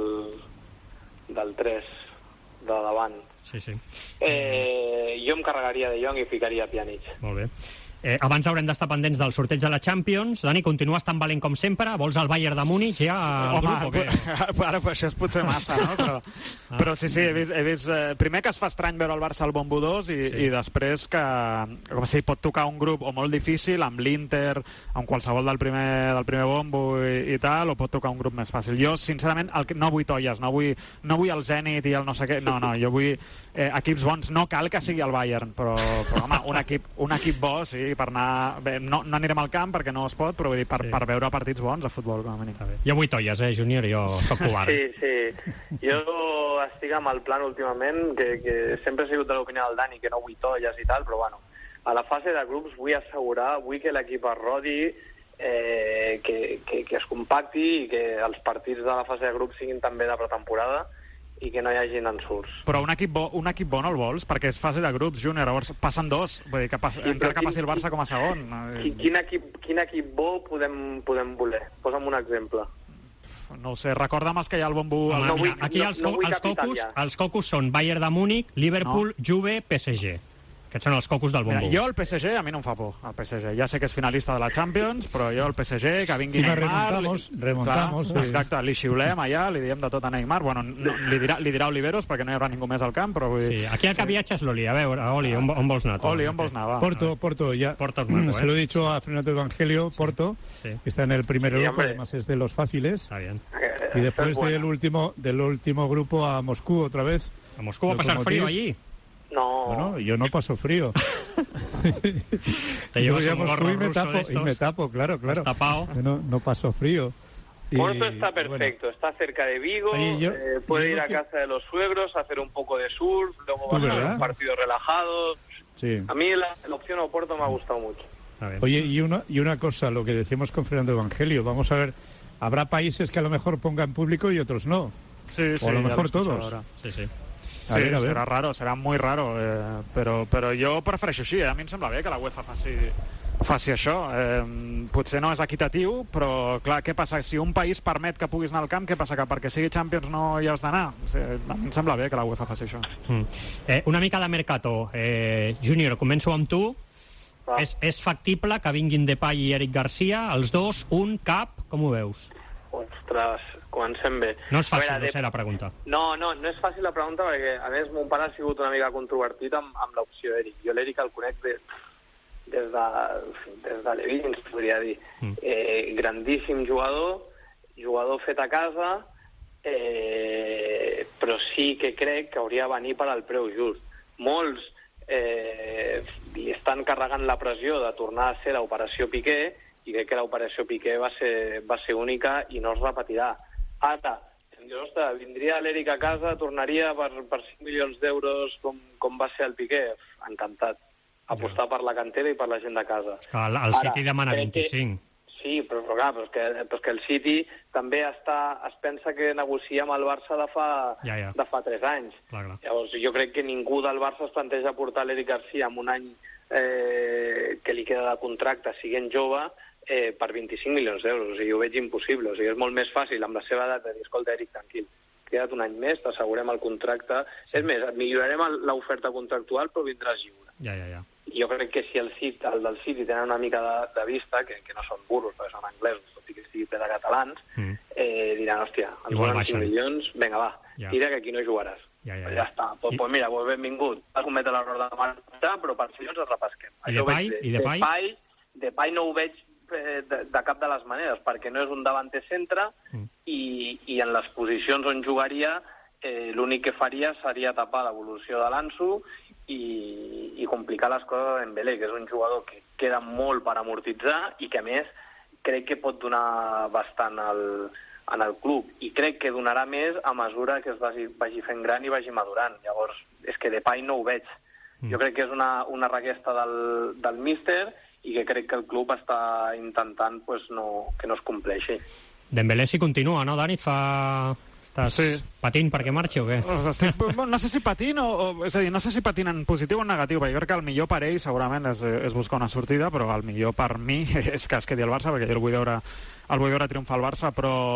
del tres de davant. Sí, sí. Eh, jo em carregaria De Jong i ficaria Pjanic. Molt bé. Eh, abans haurem d'estar pendents del sorteig de la Champions. Dani, continues tan valent com sempre? Vols el Bayern de Múnich ja al Home, grup o què? Ara això és potser massa, no? Però, ah. però sí, sí, he vist, he vist eh, primer que es fa estrany veure el Barça al bombo dos i, sí. i després que, com si pot tocar un grup o molt difícil amb l'Inter, amb qualsevol del primer, del primer bombo i, i tal, o pot tocar un grup més fàcil. Jo, sincerament, el que, no vull tolles, no vull, no vull el Zenit i el no sé què, no, no, jo vull eh, equips bons. No cal que sigui el Bayern, però, però home, un equip, un equip bo, sí, per anar... Bé, no, no anirem al camp perquè no es pot, però vull dir, per, sí. per veure partits bons de futbol, com a mínim. Jo vull tolles, eh, Júnior, jo sóc covard. Sí, sí. Jo estic amb el plan últimament, que, que sempre he sigut de l'opinió del Dani, que no vull tolles i tal, però bueno, a la fase de grups vull assegurar, vull que l'equip es rodi, eh, que, que, que es compacti i que els partits de la fase de grups siguin també de pretemporada i que no hi hagi ensurts. Però un equip bo, un equip bo no el vols? Perquè és fase de grups, Júnior, llavors passen dos, vull dir que pas, sí, encara que passi el Barça com a segon. Quin, quin, equip, quin equip bo podem, podem voler? Posa'm un exemple. No ho sé, recorda'm els que hi ha al bombo... Home, no vull, vull, aquí no, els, no vull els, cocos, els cocos són Bayern de Múnich, Liverpool, no. Juve, P S G. Aquests són els cocos del bombo. Mira, jo el P S G, a mi no em fa por, el P S G. Ja sé que és finalista de la Champions, però jo el P S G, que vingui sí, Neymar... remontamos, li, remontamos. Clar, sí. Exacte, li xiulem allà, li diem de tot a Neymar. Bueno, no, li, dirà, li dirà Oliveros, perquè no hi haurà ningú més al camp, però vull dir... Sí, aquí el que viatge és l'Oli. A veure, Oli, on, on vols anar? Tu? Oli, on vols anar, va. Porto, Porto, ya. Porto marco, ¿eh? Se lo he dicho a Fernando Evangelio, Porto, sí. que está en el primer sí, grupo, hombre. además es de los fáciles. Está bien. Y después del último, del último grupo a Moscú otra vez. ¿A Moscú va a pasar frío allí? No. Bueno, yo no paso frío. Te llevas yo un voy a Moscú y me ruso tapo, y me tapo, claro, claro. Tapado. Yo no, no paso frío. Y, Porto está perfecto, bueno. está cerca de Vigo, Oye, yo, eh, puede ir a que... casa de los suegros, hacer un poco de surf, luego va a hacer un partido relajado. Sí. A mí la, la opción Oporto me ha gustado mucho. Oye, y una, y una cosa, lo que decíamos con Fernando Evangelio, vamos a ver, habrá países que a lo mejor pongan público y otros no. Sí, sí, o a lo ja mejor todos. Ahora. Sí, sí. Sí, a ver, a ver. Serà raro, serà molt raro, eh, però, però jo prefereixo així, eh? A mi em sembla bé que la UEFA faci, faci això. Eh, potser no és equitatiu, però clar, què passa? Si un país permet que puguis anar al camp, què passa? Que perquè sigui Champions no hi has d'anar? O sigui, a mi em sembla bé que la UEFA faci això. Mm. Eh, una mica de mercato. Eh, Júnior, començo amb tu. És, és factible que vinguin Depay i Eric Garcia, els dos, un, cap, com ho veus? Ostres, comencem bé. No és fàcil, veure, no sé la pregunta. No, no, no és fàcil la pregunta perquè, a més, mon pare ha sigut una mica controvertit amb, amb l'opció Eric. Jo l'Eric el conec de, des de, des de Levins, podria dir. Mm. Eh, grandíssim jugador, jugador fet a casa, eh, però sí que crec que hauria de venir per al preu just. Molts eh, li estan carregant la pressió de tornar a ser l'operació Piqué, i crec que l'operació Piqué va ser, va ser única i no es repetirà. Ara, em dius, ostres, vindria l'Eric a casa, tornaria per, per cinc milions d'euros com, com va ser el Piqué? Encantat. Apostar per la cantera i per la gent de casa. El, el City Ara, demana vint-i-cinc. Que, sí, però, però clar, però és, que, però és que el City també està, es pensa que negocia amb el Barça de fa, ja, ja. de fa tres anys. Clar, clar. Llavors, jo crec que ningú del Barça es planteja portar l'Eric Garcia amb un any eh, que li queda de contracte, siguent jove, Eh, per vint-i-cinc milions d'euros, o sigui, ho veig impossible, o sigui, és molt més fàcil amb la seva edat de dir, escolta, Eric, tranquil, queda't un any més, t'assegurem el contracte, sí. És més, et millorarem l'oferta contractual, però vindràs lliure. Ja, ja, ja. Jo crec que si el, City, el del City tenen una mica de, de vista, que, que no són burros, perquè són anglesos, tot i que estigui ple de catalans, mm. eh, diran, hòstia, ens donen cinc milions, vinga, va, ja. Tira que aquí no jugaràs. Ja, ja, ja. ja està, doncs pues, pues mira, pues benvingut, vas cometre l'error de marxar, però per milions es repesquem. I Depay? I Depay? Depay, Depay no ho veig De, de cap de les maneres, perquè no és un davanter centre mm. i, i en les posicions on jugaria eh, l'únic que faria seria tapar l'evolució de l'Ansu i, i complicar les coses a Dembélé, que és un jugador que queda molt per amortitzar i que a més crec que pot donar bastant al, en el club i crec que donarà més a mesura que es vagi, vagi fent gran i vagi madurant. Llavors, és que Depay no ho veig. Mm. Jo crec que és una, una requesta del, del míster i que crec que el club està intentant pues, no, que no es compleixi. Dembélé sí continua, no, Dani? Fa... Estàs sí. patint perquè marxi o què? Estic, no sé si patint o, o... És a dir, no sé si patint en positiu o en negatiu, perquè jo crec que el millor per ell segurament és, és buscar una sortida, però el millor per mi és que es quedi al Barça, perquè jo el vull veure, el vull veure triomfar al Barça, però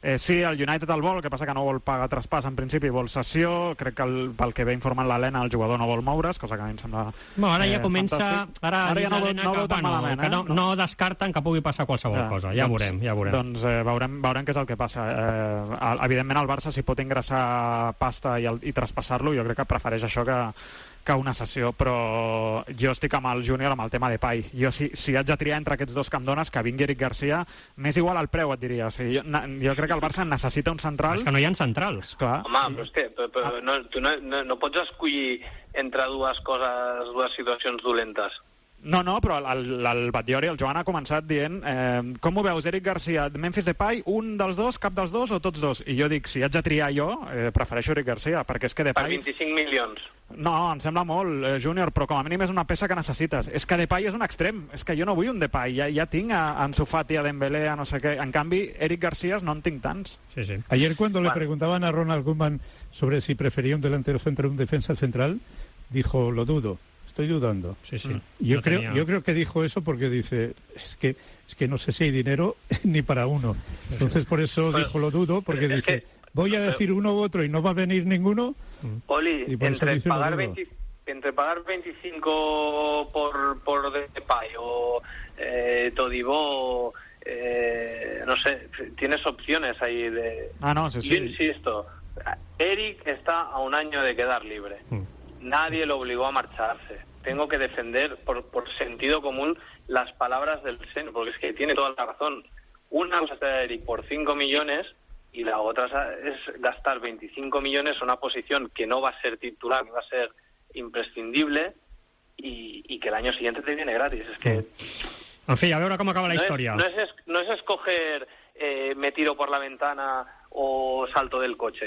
Eh, sí, el United el vol, el que passa que no vol pagar traspàs en principi, vol cessió. Crec que el, pel que ve informant l'Helena, el jugador no vol moure's, cosa que a mi em sembla bueno, ara ja eh, comença, fantàstic. Ara, ara ja no, no veu tan bueno, malament, eh? Que no, no descarten que pugui passar qualsevol ja, cosa, ja doncs, veurem, ja veurem. Doncs eh, veurem, veurem què és el que passa. Eh, evidentment el Barça, si pot ingressar pasta i, el, i traspassar-lo, jo crec que prefereix això que, que una cessió, però jo estic amb el Júnior amb el tema de Pay. Jo si, si haig de triar entre aquests dos que em dones, que vingui Eric Garcia, m'és igual al preu, et diria. O sigui, jo, na, jo crec que el Barça necessita un central. És que no hi ha centrals. Clar. Home, però és que però, però, no, tu no, no, no pots escollir entre dues coses, dues situacions dolentes. No, no, però el, el Batllori, el Joan, ha començat dient eh, com ho veus, Eric Garcia, Memphis Depay, un dels dos, cap dels dos o tots dos? I jo dic, si haig de triar jo, eh, prefereixo Eric Garcia, perquè és que Depay... Per vint-i-cinc milions. No, em sembla molt, eh, Júnior, però com a mínim és una peça que necessites. És que Depay és un extrem, és que jo no vull un Depay, ja, ja tinc a, a Ansu Fati, a Dembélé, a no sé què. En canvi, Eric Garcia no en tinc tants. Sí, sí. Ayer cuando bueno. le preguntaban a Ronald Koeman sobre si prefería un delantero centro o un defensa central, dijo, lo dudo. Estoy dudando. Sí, sí. Yo no creo, tenía... yo creo que dijo eso porque dice, es que es que no sé si hay dinero ni para uno. Entonces por eso pero, dijo lo dudo, porque dice, que, voy a decir pero, uno u otro y no va a venir ninguno. Oli, entre pagar, veinte, entre pagar veinticinco por, por Depay o eh, Todibo, eh, no sé, tienes opciones ahí de... Ah, no, sí, sí. Yo insisto, Eric está a un año de quedar libre. Mm. Nadie lo obligó a marcharse. Tengo que defender por, por sentido común las palabras del seno, porque es que tiene toda la razón. Una cosa es a Eric por cinco millones y la otra es gastar veinticinco millones en una posición que no va a ser titular, que va a ser imprescindible y, y que el año siguiente te viene gratis. Es que... En fi, a veure com acaba la no història. Es, no, es, no es escoger eh, me tiro por la ventana o salto del coche.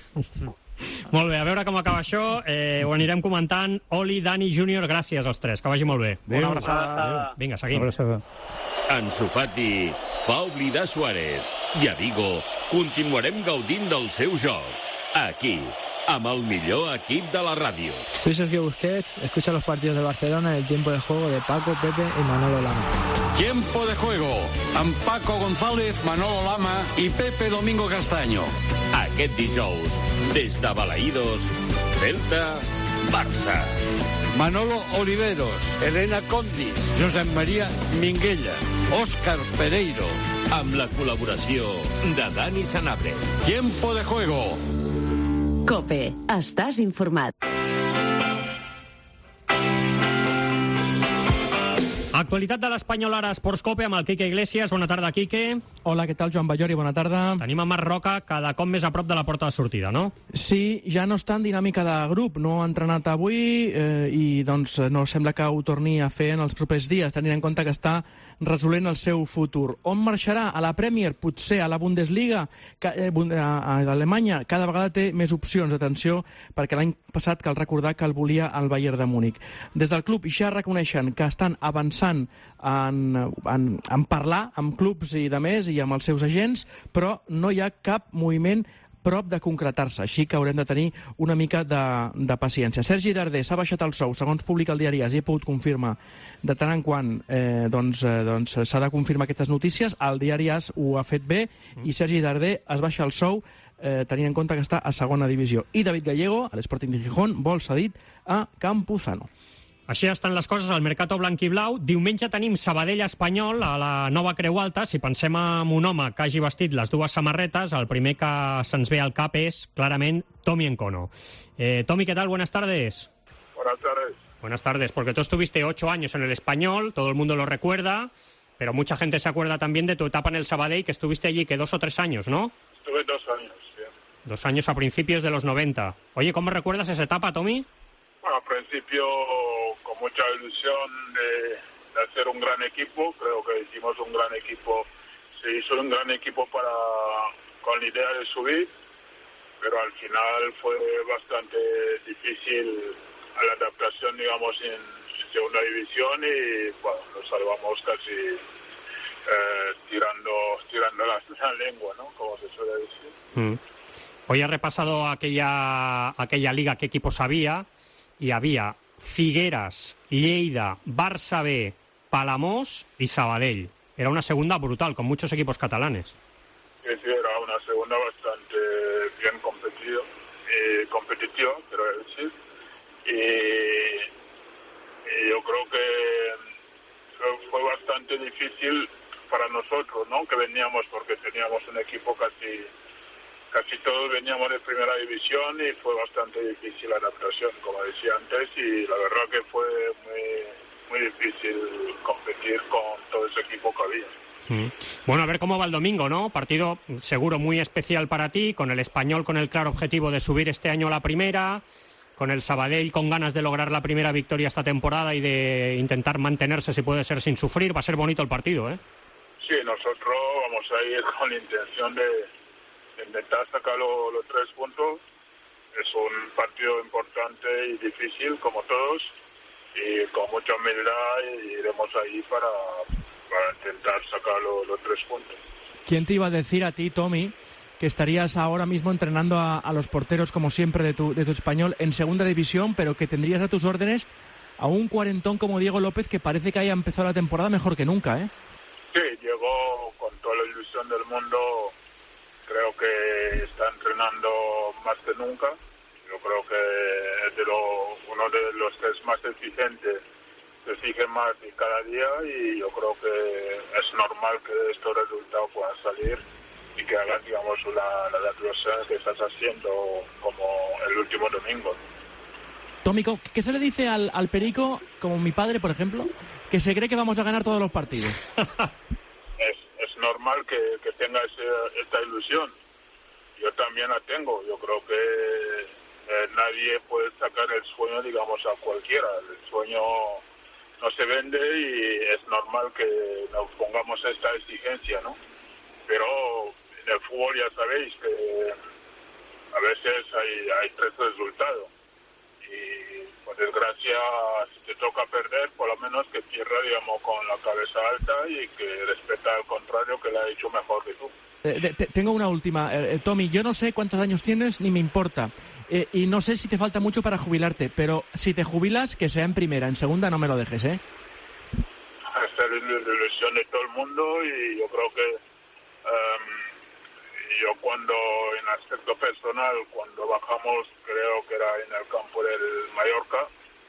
Molt bé, a veure com acaba això, eh, ho anirem comentant. Oli, Dani, Júnior, gràcies als tres, que vagi molt bé. Una abraçada. Vinga, seguim. Ansu Fati fa oblidar Suárez i a Vigo continuarem gaudint del seu joc. Aquí, amb el millor equip de la ràdio. Soy Sergio Busquets, escucha los partidos de Barcelona en el tiempo de juego de Paco, Pepe y Manolo Lama. Tiempo de juego amb Paco González, Manolo Lama i Pepe Domingo Castaño. Aquest dijous, des de Balaïdos, Celta, Barça. Manolo Oliveros, Elena Condi, Josep María Minguella, Òscar Pereiro. Amb la col·laboració de Dani Sanabria. Tiempo de juego. COPE. Estàs informat. Actualitat de l'Espanyol ara a Esports Cope amb el Quique Iglesias. Bona tarda, Quique. Hola, què tal, Joan Ballori? Bona tarda. Tenim a Marc Roca cada cop més a prop de la porta de sortida, no? Sí, ja no està en dinàmica de grup, no ha entrenat avui eh, i doncs no sembla que ho torni a fer en els propers dies, tenint en compte que està resolent el seu futur. On marxarà? A la Premier? Potser a la Bundesliga? Que, eh, a Alemanya? Cada vegada té més opcions, atenció, perquè l'any passat cal recordar que el volia el Bayern de Múnich. Des del club ja reconeixen que estan avançant En, en, en parlar amb clubs i de més i amb els seus agents, però no hi ha cap moviment prop de concretar-se, així que haurem de tenir una mica de, de paciència. Sergi Darder s'ha baixat el sou, segons publica el diari As, i he pogut confirmar de tant en quant eh, doncs, eh, doncs, s'ha de confirmar aquestes notícies. El diari As ho ha fet bé i Sergi Darder es baixa el sou eh, tenint en compte que està a segona divisió. I David Gallego, a l'Sporting de Gijón, vol cedit a Campuzano. Així estan les coses al Mercato blanc i blau. Diumenge tenim Sabadell-Espanyol a la nova Creu Alta. Si pensem en un home que hagi vestit les dues samarretes, el primer que se'ns ve al cap és, clarament, Tommy Encono. Eh, Tommy, ¿qué tal? Buenas tardes. Buenas tardes. Buenas tardes, porque tú estuviste ocho años en el Español, todo el mundo lo recuerda, pero mucha gente se acuerda también de tu etapa en el Sabadell, que estuviste allí, que dos o tres años, ¿no? Estuve dos años, sí. Dos años a principios de los noventa. Oye, ¿cómo recuerdas esa etapa, Tommy? Bueno, al principio con mucha ilusión de, de hacer un gran equipo. Creo que hicimos un gran equipo. Se hizo un gran equipo para con la idea de subir, pero al final fue bastante difícil la adaptación, digamos, en segunda división y bueno, lo salvamos casi eh, tirando tirando la, la lengua, ¿no? Como se suele decir. Mm. Hoy he repasado aquella aquella liga, qué equipos había. Y había Figueras, Lleida, Barça B, Palamós y Sabadell. Era una segunda brutal, con muchos equipos catalanes. Es decir, era una segunda bastante bien competido, eh, competitiva, quiero decir. Y, y yo creo que fue bastante difícil para nosotros, ¿no? Que veníamos, porque teníamos un equipo casi, casi todos veníamos de primera división y fue bastante difícil la adaptación, como decía antes, y la verdad que fue muy, muy difícil competir con todo ese equipo que había. Bueno, a ver cómo va el domingo, ¿no? Partido seguro muy especial para ti, con el Español con el claro objetivo de subir este año a la primera, con el Sabadell con ganas de lograr la primera victoria esta temporada y de intentar mantenerse, si puede ser, sin sufrir. Va a ser bonito el partido, ¿eh? Sí, nosotros vamos a ir con la intención de, de intentar sacar lo, los tres puntos. Es un partido importante y difícil, como todos, y con mucha humildad iremos ahí para... para intentar sacar los, los tres puntos. ¿Quién te iba a decir a ti, Tommy, que estarías ahora mismo entrenando a, a los porteros, como siempre, de tu, de tu Español en segunda división, pero que tendrías a tus órdenes a un cuarentón como Diego López, que parece que haya empezado la temporada mejor que nunca, ¿eh? Sí, Diego, con toda la ilusión del mundo, creo que está entrenando más que nunca. Yo creo que es de lo, uno de los que es más exigentes, se exige más de cada día, y yo creo que es normal que estos resultados puedan salir y que hagas, digamos, la, la actuación que estás haciendo como el último domingo. Tómico, ¿qué se le dice al, al Perico, como mi padre, por ejemplo, que se cree que vamos a ganar todos los partidos? es, es normal que, que tenga ese, esta ilusión. Yo también la tengo. Yo creo que eh, nadie puede sacar el sueño, digamos, a cualquiera. El sueño no se vende y es normal que nos pongamos esta exigencia, ¿no? Pero en el fútbol ya sabéis que a veces hay, hay tres resultados. Y por desgracia, si te toca perder, por lo menos que pierda, digamos, con la cabeza alta y que respeta al contrario, que le ha hecho mejor que tú. Eh, te, tengo una última. Eh, Tommy, yo no sé cuántos años tienes ni me importa. Eh, y no sé si te falta mucho para jubilarte, pero si te jubilas, que sea en primera. En segunda no me lo dejes, ¿eh? Esta es la ilusión de todo el mundo y yo creo que um, yo cuando, en aspecto personal, cuando bajamos, creo que era en el campo del Mallorca,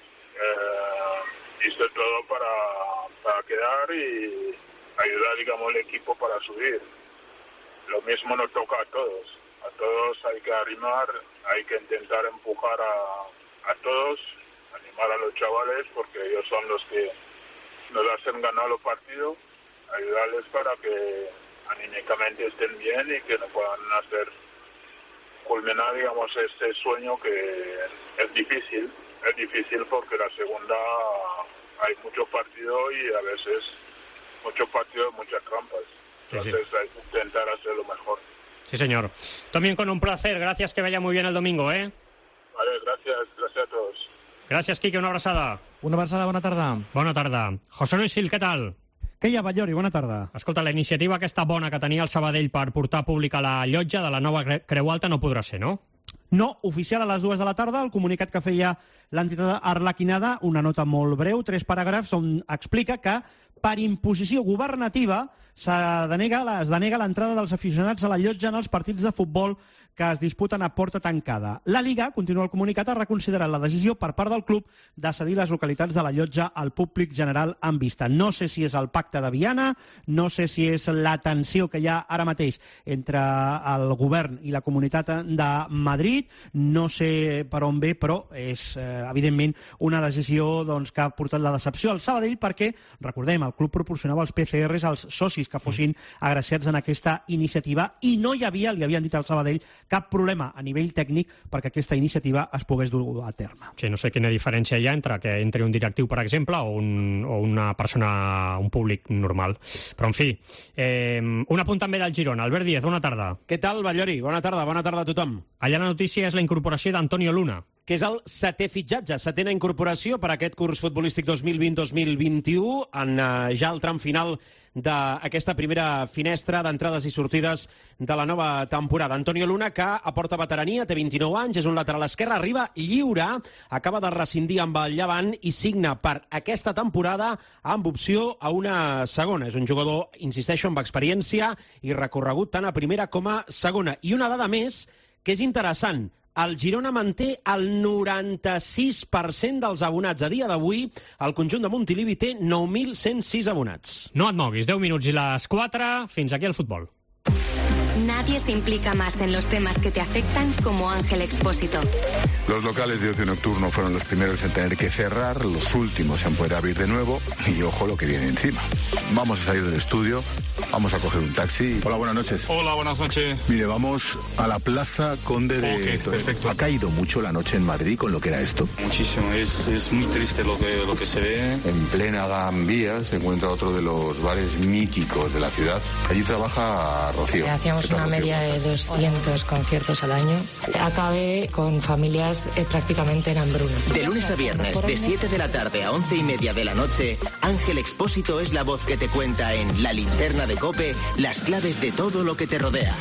eh, hice todo para, para quedar y ayudar, digamos, al equipo para subir. Lo mismo nos toca a todos. A todos hay que arrimar, hay que intentar empujar a, a todos, animar a los chavales, porque ellos son los que nos hacen ganar los partidos, ayudarles para que anímicamente estén bien y que nos puedan hacer culminar, digamos, este sueño que es difícil. Es difícil porque la segunda hay muchos partidos y a veces muchos partidos, muchas trampas. Entonces sí, sí, hay que intentar hacerlo mejor. Sí, señor. También con un placer. Gracias, que vaya muy bien el domingo, ¿eh? Vale, gracias. Gracias a todos. Gràcies, Quique, una abraçada. Una abraçada, bona tarda. Bona tarda. José Luis Gil, què tal? Què hi ha, Batllori? Bona tarda. Escolta, la iniciativa aquesta bona que tenia el Sabadell per portar públic a la llotja de la nova Creu Alta no podrà ser, no? No, oficial a les dues de la tarda, el comunicat que feia l'entitat arlequinada, una nota molt breu, tres paràgrafs, on explica que per imposició governativa es denega, es denega l'entrada dels aficionats a la llotja en els partits de futbol que es disputen a porta tancada. La Liga, continua el comunicat, ha reconsiderat la decisió per part del club de cedir les localitats de la llotja al públic general en vista. No sé si és el pacte de Viana, no sé si és la tensió que hi ha ara mateix entre el govern i la comunitat de Madrid, no sé per on ve, però és eh, evidentment una decisió doncs, que ha portat la decepció al Sabadell perquè, recordem, el club proporcionava els P C Rs als socis que fossin agraciats en aquesta iniciativa i no hi havia, li havien dit al Sabadell, cap problema a nivell tècnic perquè aquesta iniciativa es pogués dur a terme. Sí, no sé quina diferència hi ha entre que entri un directiu, per exemple, o, un, o una persona, un públic normal. Però, en fi, eh, un apunt també del Girona. Albert Díez, bona tarda. Què tal, Batllori? Bona tarda, bona tarda a tothom. Allà la notícia és la incorporació d'Antonio Luna. que és el setè fitxatge, setena incorporació per a aquest curs futbolístic dos mil vint dos mil vint-i-u, en eh, ja el tram final d'aquesta primera finestra d'entrades i sortides de la nova temporada. Antonio Luna, que aporta veterania, té vint-i-nou anys, és un lateral esquerre, arriba lliure, acaba de rescindir amb el Llevant i signa per aquesta temporada amb opció a una segona. És un jugador, insisteixo, amb experiència i recorregut tant a primera com a segona. I una dada més que és interessant. El Girona manté el noranta-sis per cent dels abonats. A dia d'avui, el conjunt de Montilivi té nou mil cent sis abonats. No et moguis, deu minuts i les quatre, fins aquí el futbol. Nadie se implica más en los temas que te afectan como Ángel Expósito. Los locales de ocio nocturno fueron los primeros en tener que cerrar, los últimos en poder abrir de nuevo y ojo lo que viene encima. Vamos a salir del estudio, vamos a coger un taxi. Hola, buenas noches. Hola, buenas noches. Mire, vamos a la Plaza Conde de... Okay, perfecto. ¿Ha caído mucho la noche en Madrid con lo que era esto? Muchísimo, es, es muy triste lo que, lo que se ve. En plena Gran Vía se encuentra otro de los bares míticos de la ciudad. Allí trabaja Rocío. Hacíamos una media de doscientos conciertos al año. Acabé con familias eh, prácticamente en hambruna. De lunes a viernes, de siete de la tarde a once y media de la noche, Ángel Expósito es la voz que te cuenta en La Linterna de COPE las claves de todo lo que te rodea.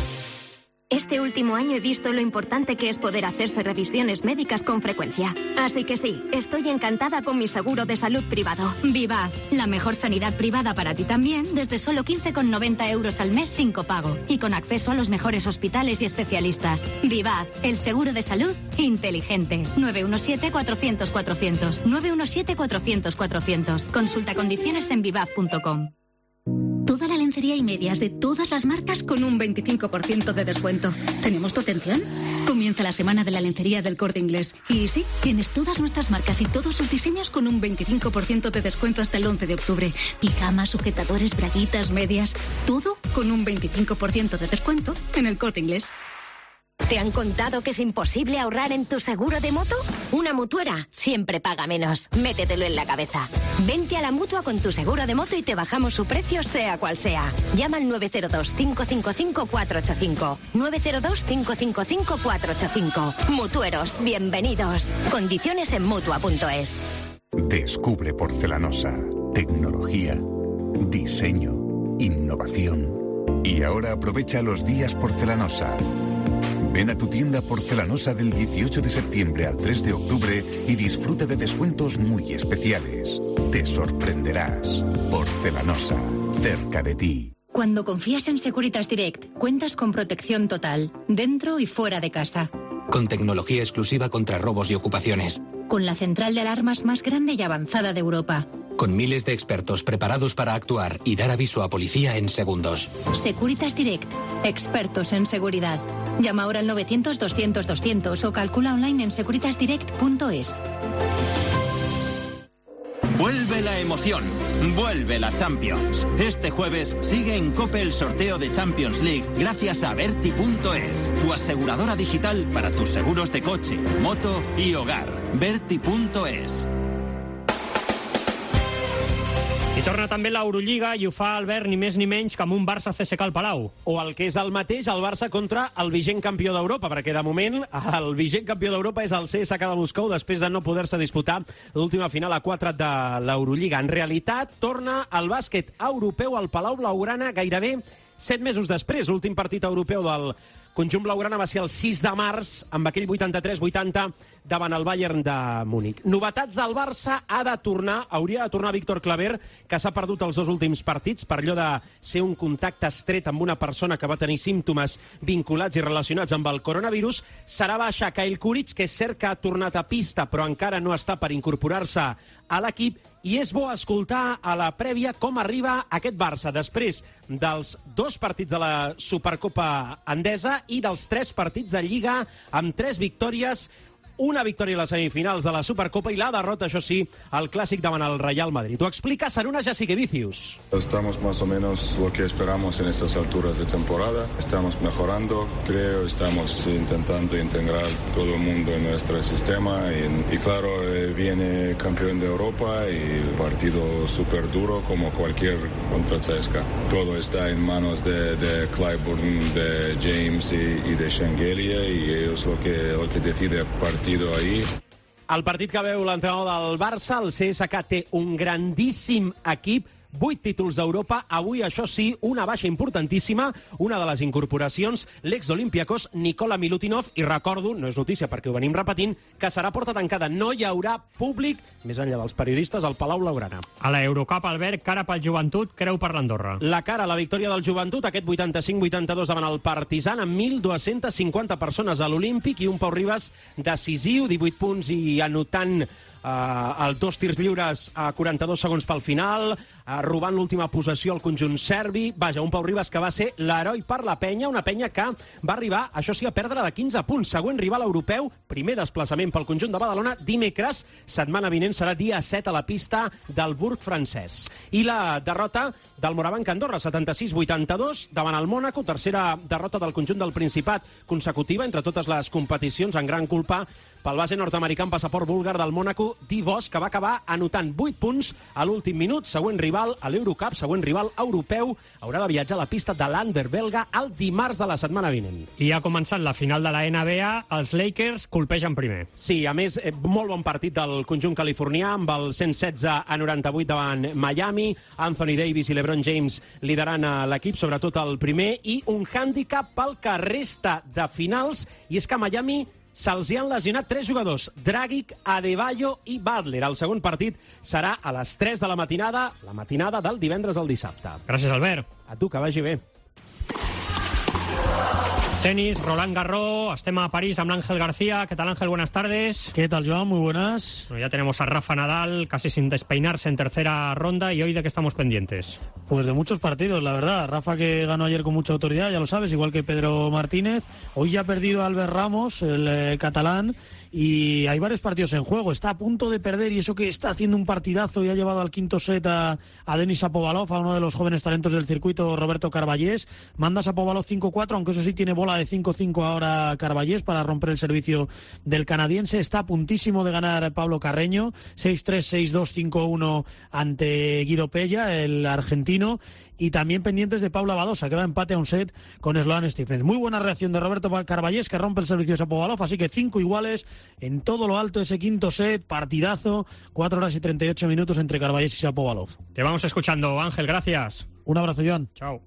Este último año he visto lo importante que es poder hacerse revisiones médicas con frecuencia. Así que sí, estoy encantada con mi seguro de salud privado. Vivaz, la mejor sanidad privada para ti también, desde solo quince con noventa euros al mes sin copago. Y con acceso a los mejores hospitales y especialistas. Vivaz, el seguro de salud inteligente. nueve uno siete, cuatrocientos, cuatrocientos. nueve uno siete, cuatrocientos, cuatrocientos. Consulta condiciones en vivaz punto com. Toda la lencería y medias de todas las marcas con un veinticinco por ciento de descuento. ¿Tenemos tu atención? Comienza la semana de la lencería del Corte Inglés. Y sí, tienes todas nuestras marcas y todos sus diseños con un veinticinco por ciento de descuento hasta el once de octubre. Pijamas, sujetadores, braguitas, medias... Todo con un veinticinco por ciento de descuento en el Corte Inglés. ¿Te han contado que es imposible ahorrar en tu seguro de moto? Una mutuera siempre paga menos. Métetelo en la cabeza. Vente a la Mutua con tu seguro de moto y te bajamos su precio sea cual sea. Llama al nueve cero dos, cinco cinco cinco, cuatro ocho cinco. nueve cero dos, cinco cinco cinco, cuatro ocho cinco. Mutueros, bienvenidos. Condiciones en Mutua punto es. Descubre Porcelanosa. Tecnología, diseño, innovación. Y ahora aprovecha los días Porcelanosa. Ven a tu tienda Porcelanosa del dieciocho de septiembre al tres de octubre y disfruta de descuentos muy especiales. Te sorprenderás. Porcelanosa, cerca de ti. Cuando confías en Securitas Direct, cuentas con protección total, dentro y fuera de casa. Con tecnología exclusiva contra robos y ocupaciones. Con la central de alarmas más grande y avanzada de Europa. Con miles de expertos preparados para actuar y dar aviso a policía en segundos. Securitas Direct, expertos en seguridad. Llama ahora al novecientos, doscientos, doscientos o calcula online en securitas direct punto es. Vuelve la emoción, vuelve la Champions. Este jueves sigue en COPE el sorteo de Champions League gracias a Berti punto es, tu aseguradora digital para tus seguros de coche, moto y hogar. Berti punto es. I torna també l'Eurolliga i ho fa Albert ni més ni menys que amb un Barça C S K al Palau. O el que és el mateix, el Barça contra el vigent campió d'Europa, perquè de moment el vigent campió d'Europa és el C S K de Moscou després de no poder-se disputar l'última final a quatre de l'Eurolliga. En realitat, torna el bàsquet europeu al Palau Blaugrana gairebé set mesos després. L'últim partit europeu del conjunt blaugrana va ser el sis de març, amb aquell vuitanta-tres vuitanta davant el Bayern de Múnich. Novetats del Barça, ha de tornar, hauria de tornar Víctor Claver, que s'ha perdut els dos últims partits per allò de ser un contacte estret amb una persona que va tenir símptomes vinculats i relacionats amb el coronavirus. Serà baixa Kyle Kuric, que és cert que ha tornat a pista, però encara no està per incorporar-se a l'equip. I és bo escoltar a la prèvia com arriba aquest Barça després dels dos partits de la Supercopa Endesa i dels tres partits de Lliga amb tres victòries, una victòria a les semifinals de la Supercopa i la derrota, això sí, al clàssic davant el Real Madrid. Ho explica Saruna Jasikevičius. Estamos más o menos lo que esperamos en estas alturas de temporada. Estamos mejorando, creo, estamos intentando integrar todo el mundo en nuestro sistema y, y claro, eh, viene campeón de Europa y partido súper duro como cualquier contra C S K. Todo está en manos de, de Clyburn, de James y, y de Shengelia y ellos lo que, lo que decide partido partido ahí. El partit que veu l'entrenador del Barça, el C S K té un grandíssim equip, vuit títols d'Europa, avui, això sí, una baixa importantíssima, una de les incorporacions, l'ex d'Olympiacos, Nikola Milutinov, i recordo, no és notícia perquè ho venim repetint, que serà porta tancada, no hi haurà públic, més enllà dels periodistes, al Palau Blaugrana. A l'Eurocup, Albert, cara pel Joventut, creu per l'Andorra. La cara a la victòria del Joventut, aquest vuitanta-cinc vuitanta-dos davant el Partizan, amb mil dues-centes cinquanta persones a l'Olímpic i un Pau Ribas decisiu, divuit punts i anotant Uh, els dos tirs lliures a quaranta-dos segons pel final, uh, robant l'última possessió al conjunt serbi. Vaja, un Pau Ribas que va ser l'heroi per la penya, una penya que va arribar, això sí, a perdre de quinze punts. Següent rival europeu, primer desplaçament pel conjunt de Badalona, dimecres, setmana vinent serà dia set a la pista del Burg francès. I la derrota del Morabanc Andorra, setanta-sis vuitanta-dos, davant el Mònaco, tercera derrota del conjunt del Principat consecutiva entre totes les competicions, en gran culpa pel base nord-americà amb passaport búlgar del Mònaco, Divos, que va acabar anotant vuit punts a l'últim minut. Següent rival a l'Eurocup, següent rival europeu, haurà de viatjar a la pista de l'Ander belga el dimarts de la setmana vinent. I ha començat la final de la N B A, els Lakers colpegen primer. Sí, a més, eh, molt bon partit del conjunt californià, amb el cent setze a noranta-vuit davant Miami, Anthony Davis i LeBron James liderant l'equip, sobretot el primer, i un hàndicap pel que resta de finals, i és que a Miami se'ls hi han lesionat tres jugadors, Dragic, Adebayo i Butler. El segon partit serà a les tres de la matinada, la matinada del divendres al dissabte. Gràcies, Albert. A tu, que vagi bé. Tenis, Roland Garros, estem a París amb l'Ángel García. ¿Qué tal, Ángel? Buenas tardes. ¿Qué tal, Joan? Muy buenas. Bueno, ya tenemos a Rafa Nadal casi sin despeinarse en tercera ronda. ¿Y hoy de qué estamos pendientes? Pues de muchos partidos, la verdad. Rafa, que ganó ayer con mucha autoridad, ya lo sabes, igual que Pedro Martínez. Hoy ya ha perdido Albert Ramos, el eh, catalán, y hay varios partidos en juego. Está a punto de perder, y eso que está haciendo un partidazo y ha llevado al quinto set a, a Denis Shapovalov, a uno de los jóvenes talentos del circuito, Roberto Carballés. Manda Shapovalov cinco cuatro, aunque eso sí tiene bola de cinco cinco ahora Carballés para romper el servicio del canadiense. Está a puntísimo de ganar Pablo Carreño, seis tres, seis dos, cinco uno ante Guido Pella, el argentino. Y también pendientes de Paula Badosa, que va a empate a un set con Sloane Stephens. Muy buena reacción de Roberto Carballés, que rompe el servicio de Shapovalov, así que cinco iguales en todo lo alto ese quinto set, partidazo, cuatro horas y treinta y ocho minutos entre Carballés y Shapovalov. Te vamos escuchando, Ángel, gracias. Un abrazo, Joan. Chao.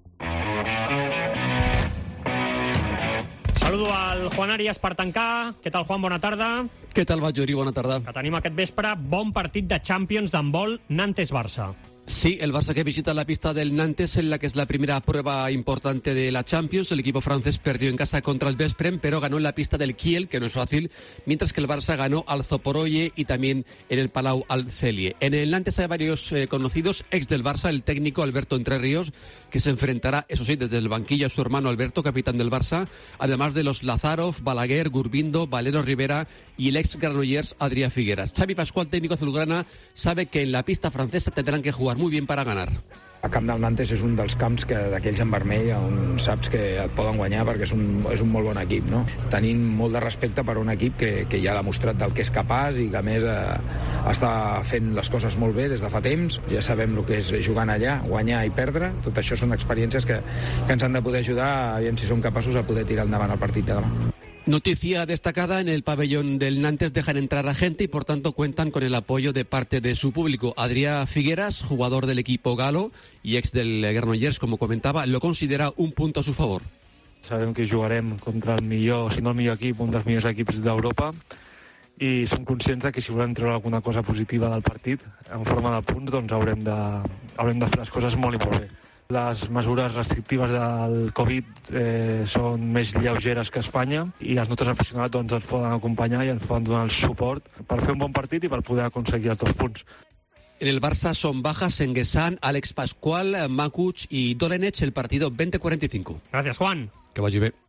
Saludo al Juan Arias per tancar. Què tal, Juan? Bona tarda. Què tal, Batllori? Bona tarda. Que tenim aquest vespre bon partit de Champions d'handbol Nantes-Barça. Sí, el Barça que visita la pista del Nantes en la que es la primera prueba importante de la Champions. El equipo francés perdió en casa contra el Veszprém, pero ganó en la pista del Kiel, que no es fácil, mientras que el Barça ganó al Zaporozhye y también en el Palau al Celje. En el Nantes hay varios eh, conocidos, ex del Barça, el técnico Alberto Entre Ríos, que se enfrentará, eso sí, desde el banquillo a su hermano Alberto, capitán del Barça, además de los Lazarov, Balaguer, Gurbindo, Valero Rivera y el ex Granollers Adrià Figueras. Xavi Pascual, técnico azulgrana, sabe que en la pista francesa tendrán que jugar muy bien para ganar. El camp del Nantes és un dels camps que d'aquells en vermell on saps que et poden guanyar perquè és un, és un molt bon equip, no? Tenint molt de respecte per un equip que, que ja ha demostrat del que és capaç i que a més eh, està fent les coses molt bé des de fa temps. Ja sabem el que és jugar allà, guanyar i perdre. Tot això són experiències que, que ens han de poder ajudar, aviam si som capaços de poder tirar endavant el partit de demà. Noticia destacada: en el pabellón del Nantes dejan entrar a gente y por tanto cuentan con el apoyo de parte de su público. Adrià Figueras, jugador del equipo galo y ex del Granollers, como comentaba, lo considera un punto a su favor. Sabem que jugarem contra el millor, si no el millor equip, un dels millors equips d'Europa, i som conscients de que si volem treure alguna cosa positiva del partit en forma de punts, doncs haurem de, haurem de fer les coses molt i molt bé. Les mesures restrictives del Covid eh, són més lleugeres que a Espanya i els nostres aficionats doncs, ens poden acompanyar i ens poden donar el suport per fer un bon partit i per poder aconseguir els dos punts. En el Barça son bajas Enguesán, Alex Pascual, Makuch y Dolenech, el partido veinte cuarenta y cinco. Gràcies, Juan. Que vagi bé.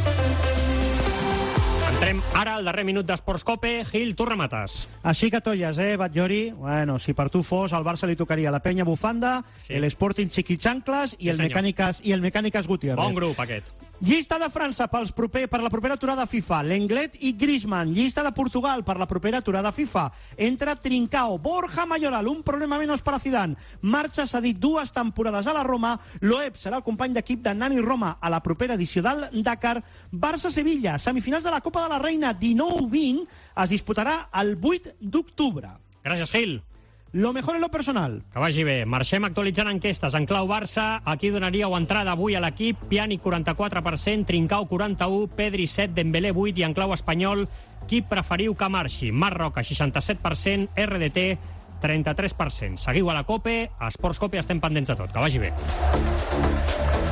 Entrem ara al darrer minut d'Esports Cope. Gil, tu remates. Així que tolles, eh, Batllori? Bueno, si per tu fos, al Barça li tocaria la Penya Bufanda, sí. el Sporting Chiquichanclas i, sí, el Mecàniques, i el Mecàniques Gutiérrez. Bon grup, aquest. Llista de França pels proper, per la propera aturada FIFA. Lenglet i Griezmann. Llista de Portugal per la propera aturada FIFA. Entra Trincao. Borja Mayoral, un problema menys per a Zidane. Marxa cedit dues temporades a la Roma. Loeb serà el company d'equip de Nani Roma a la propera edició del Dakar. Barça-Sevilla, semifinals de la Copa de la Reina dinou vint, es disputarà el vuit d'octubre. Gràcies, Gil. Lo mejor en lo personal. Que vagi bé. Marxem actualitzant enquestes. En clau Barça, aquí donaríeu entrada avui a l'equip. Piani, quaranta-quatre per cent, Trincao, quaranta-u, Pedri, set, Dembélé, vuit, i en clau espanyol, qui preferiu que marxi? Marroca, seixanta-set per cent, R D T, trenta-tres per cent. Seguiu a la COPE, a Esports COPE, estem pendents de tot. Que vagi bé.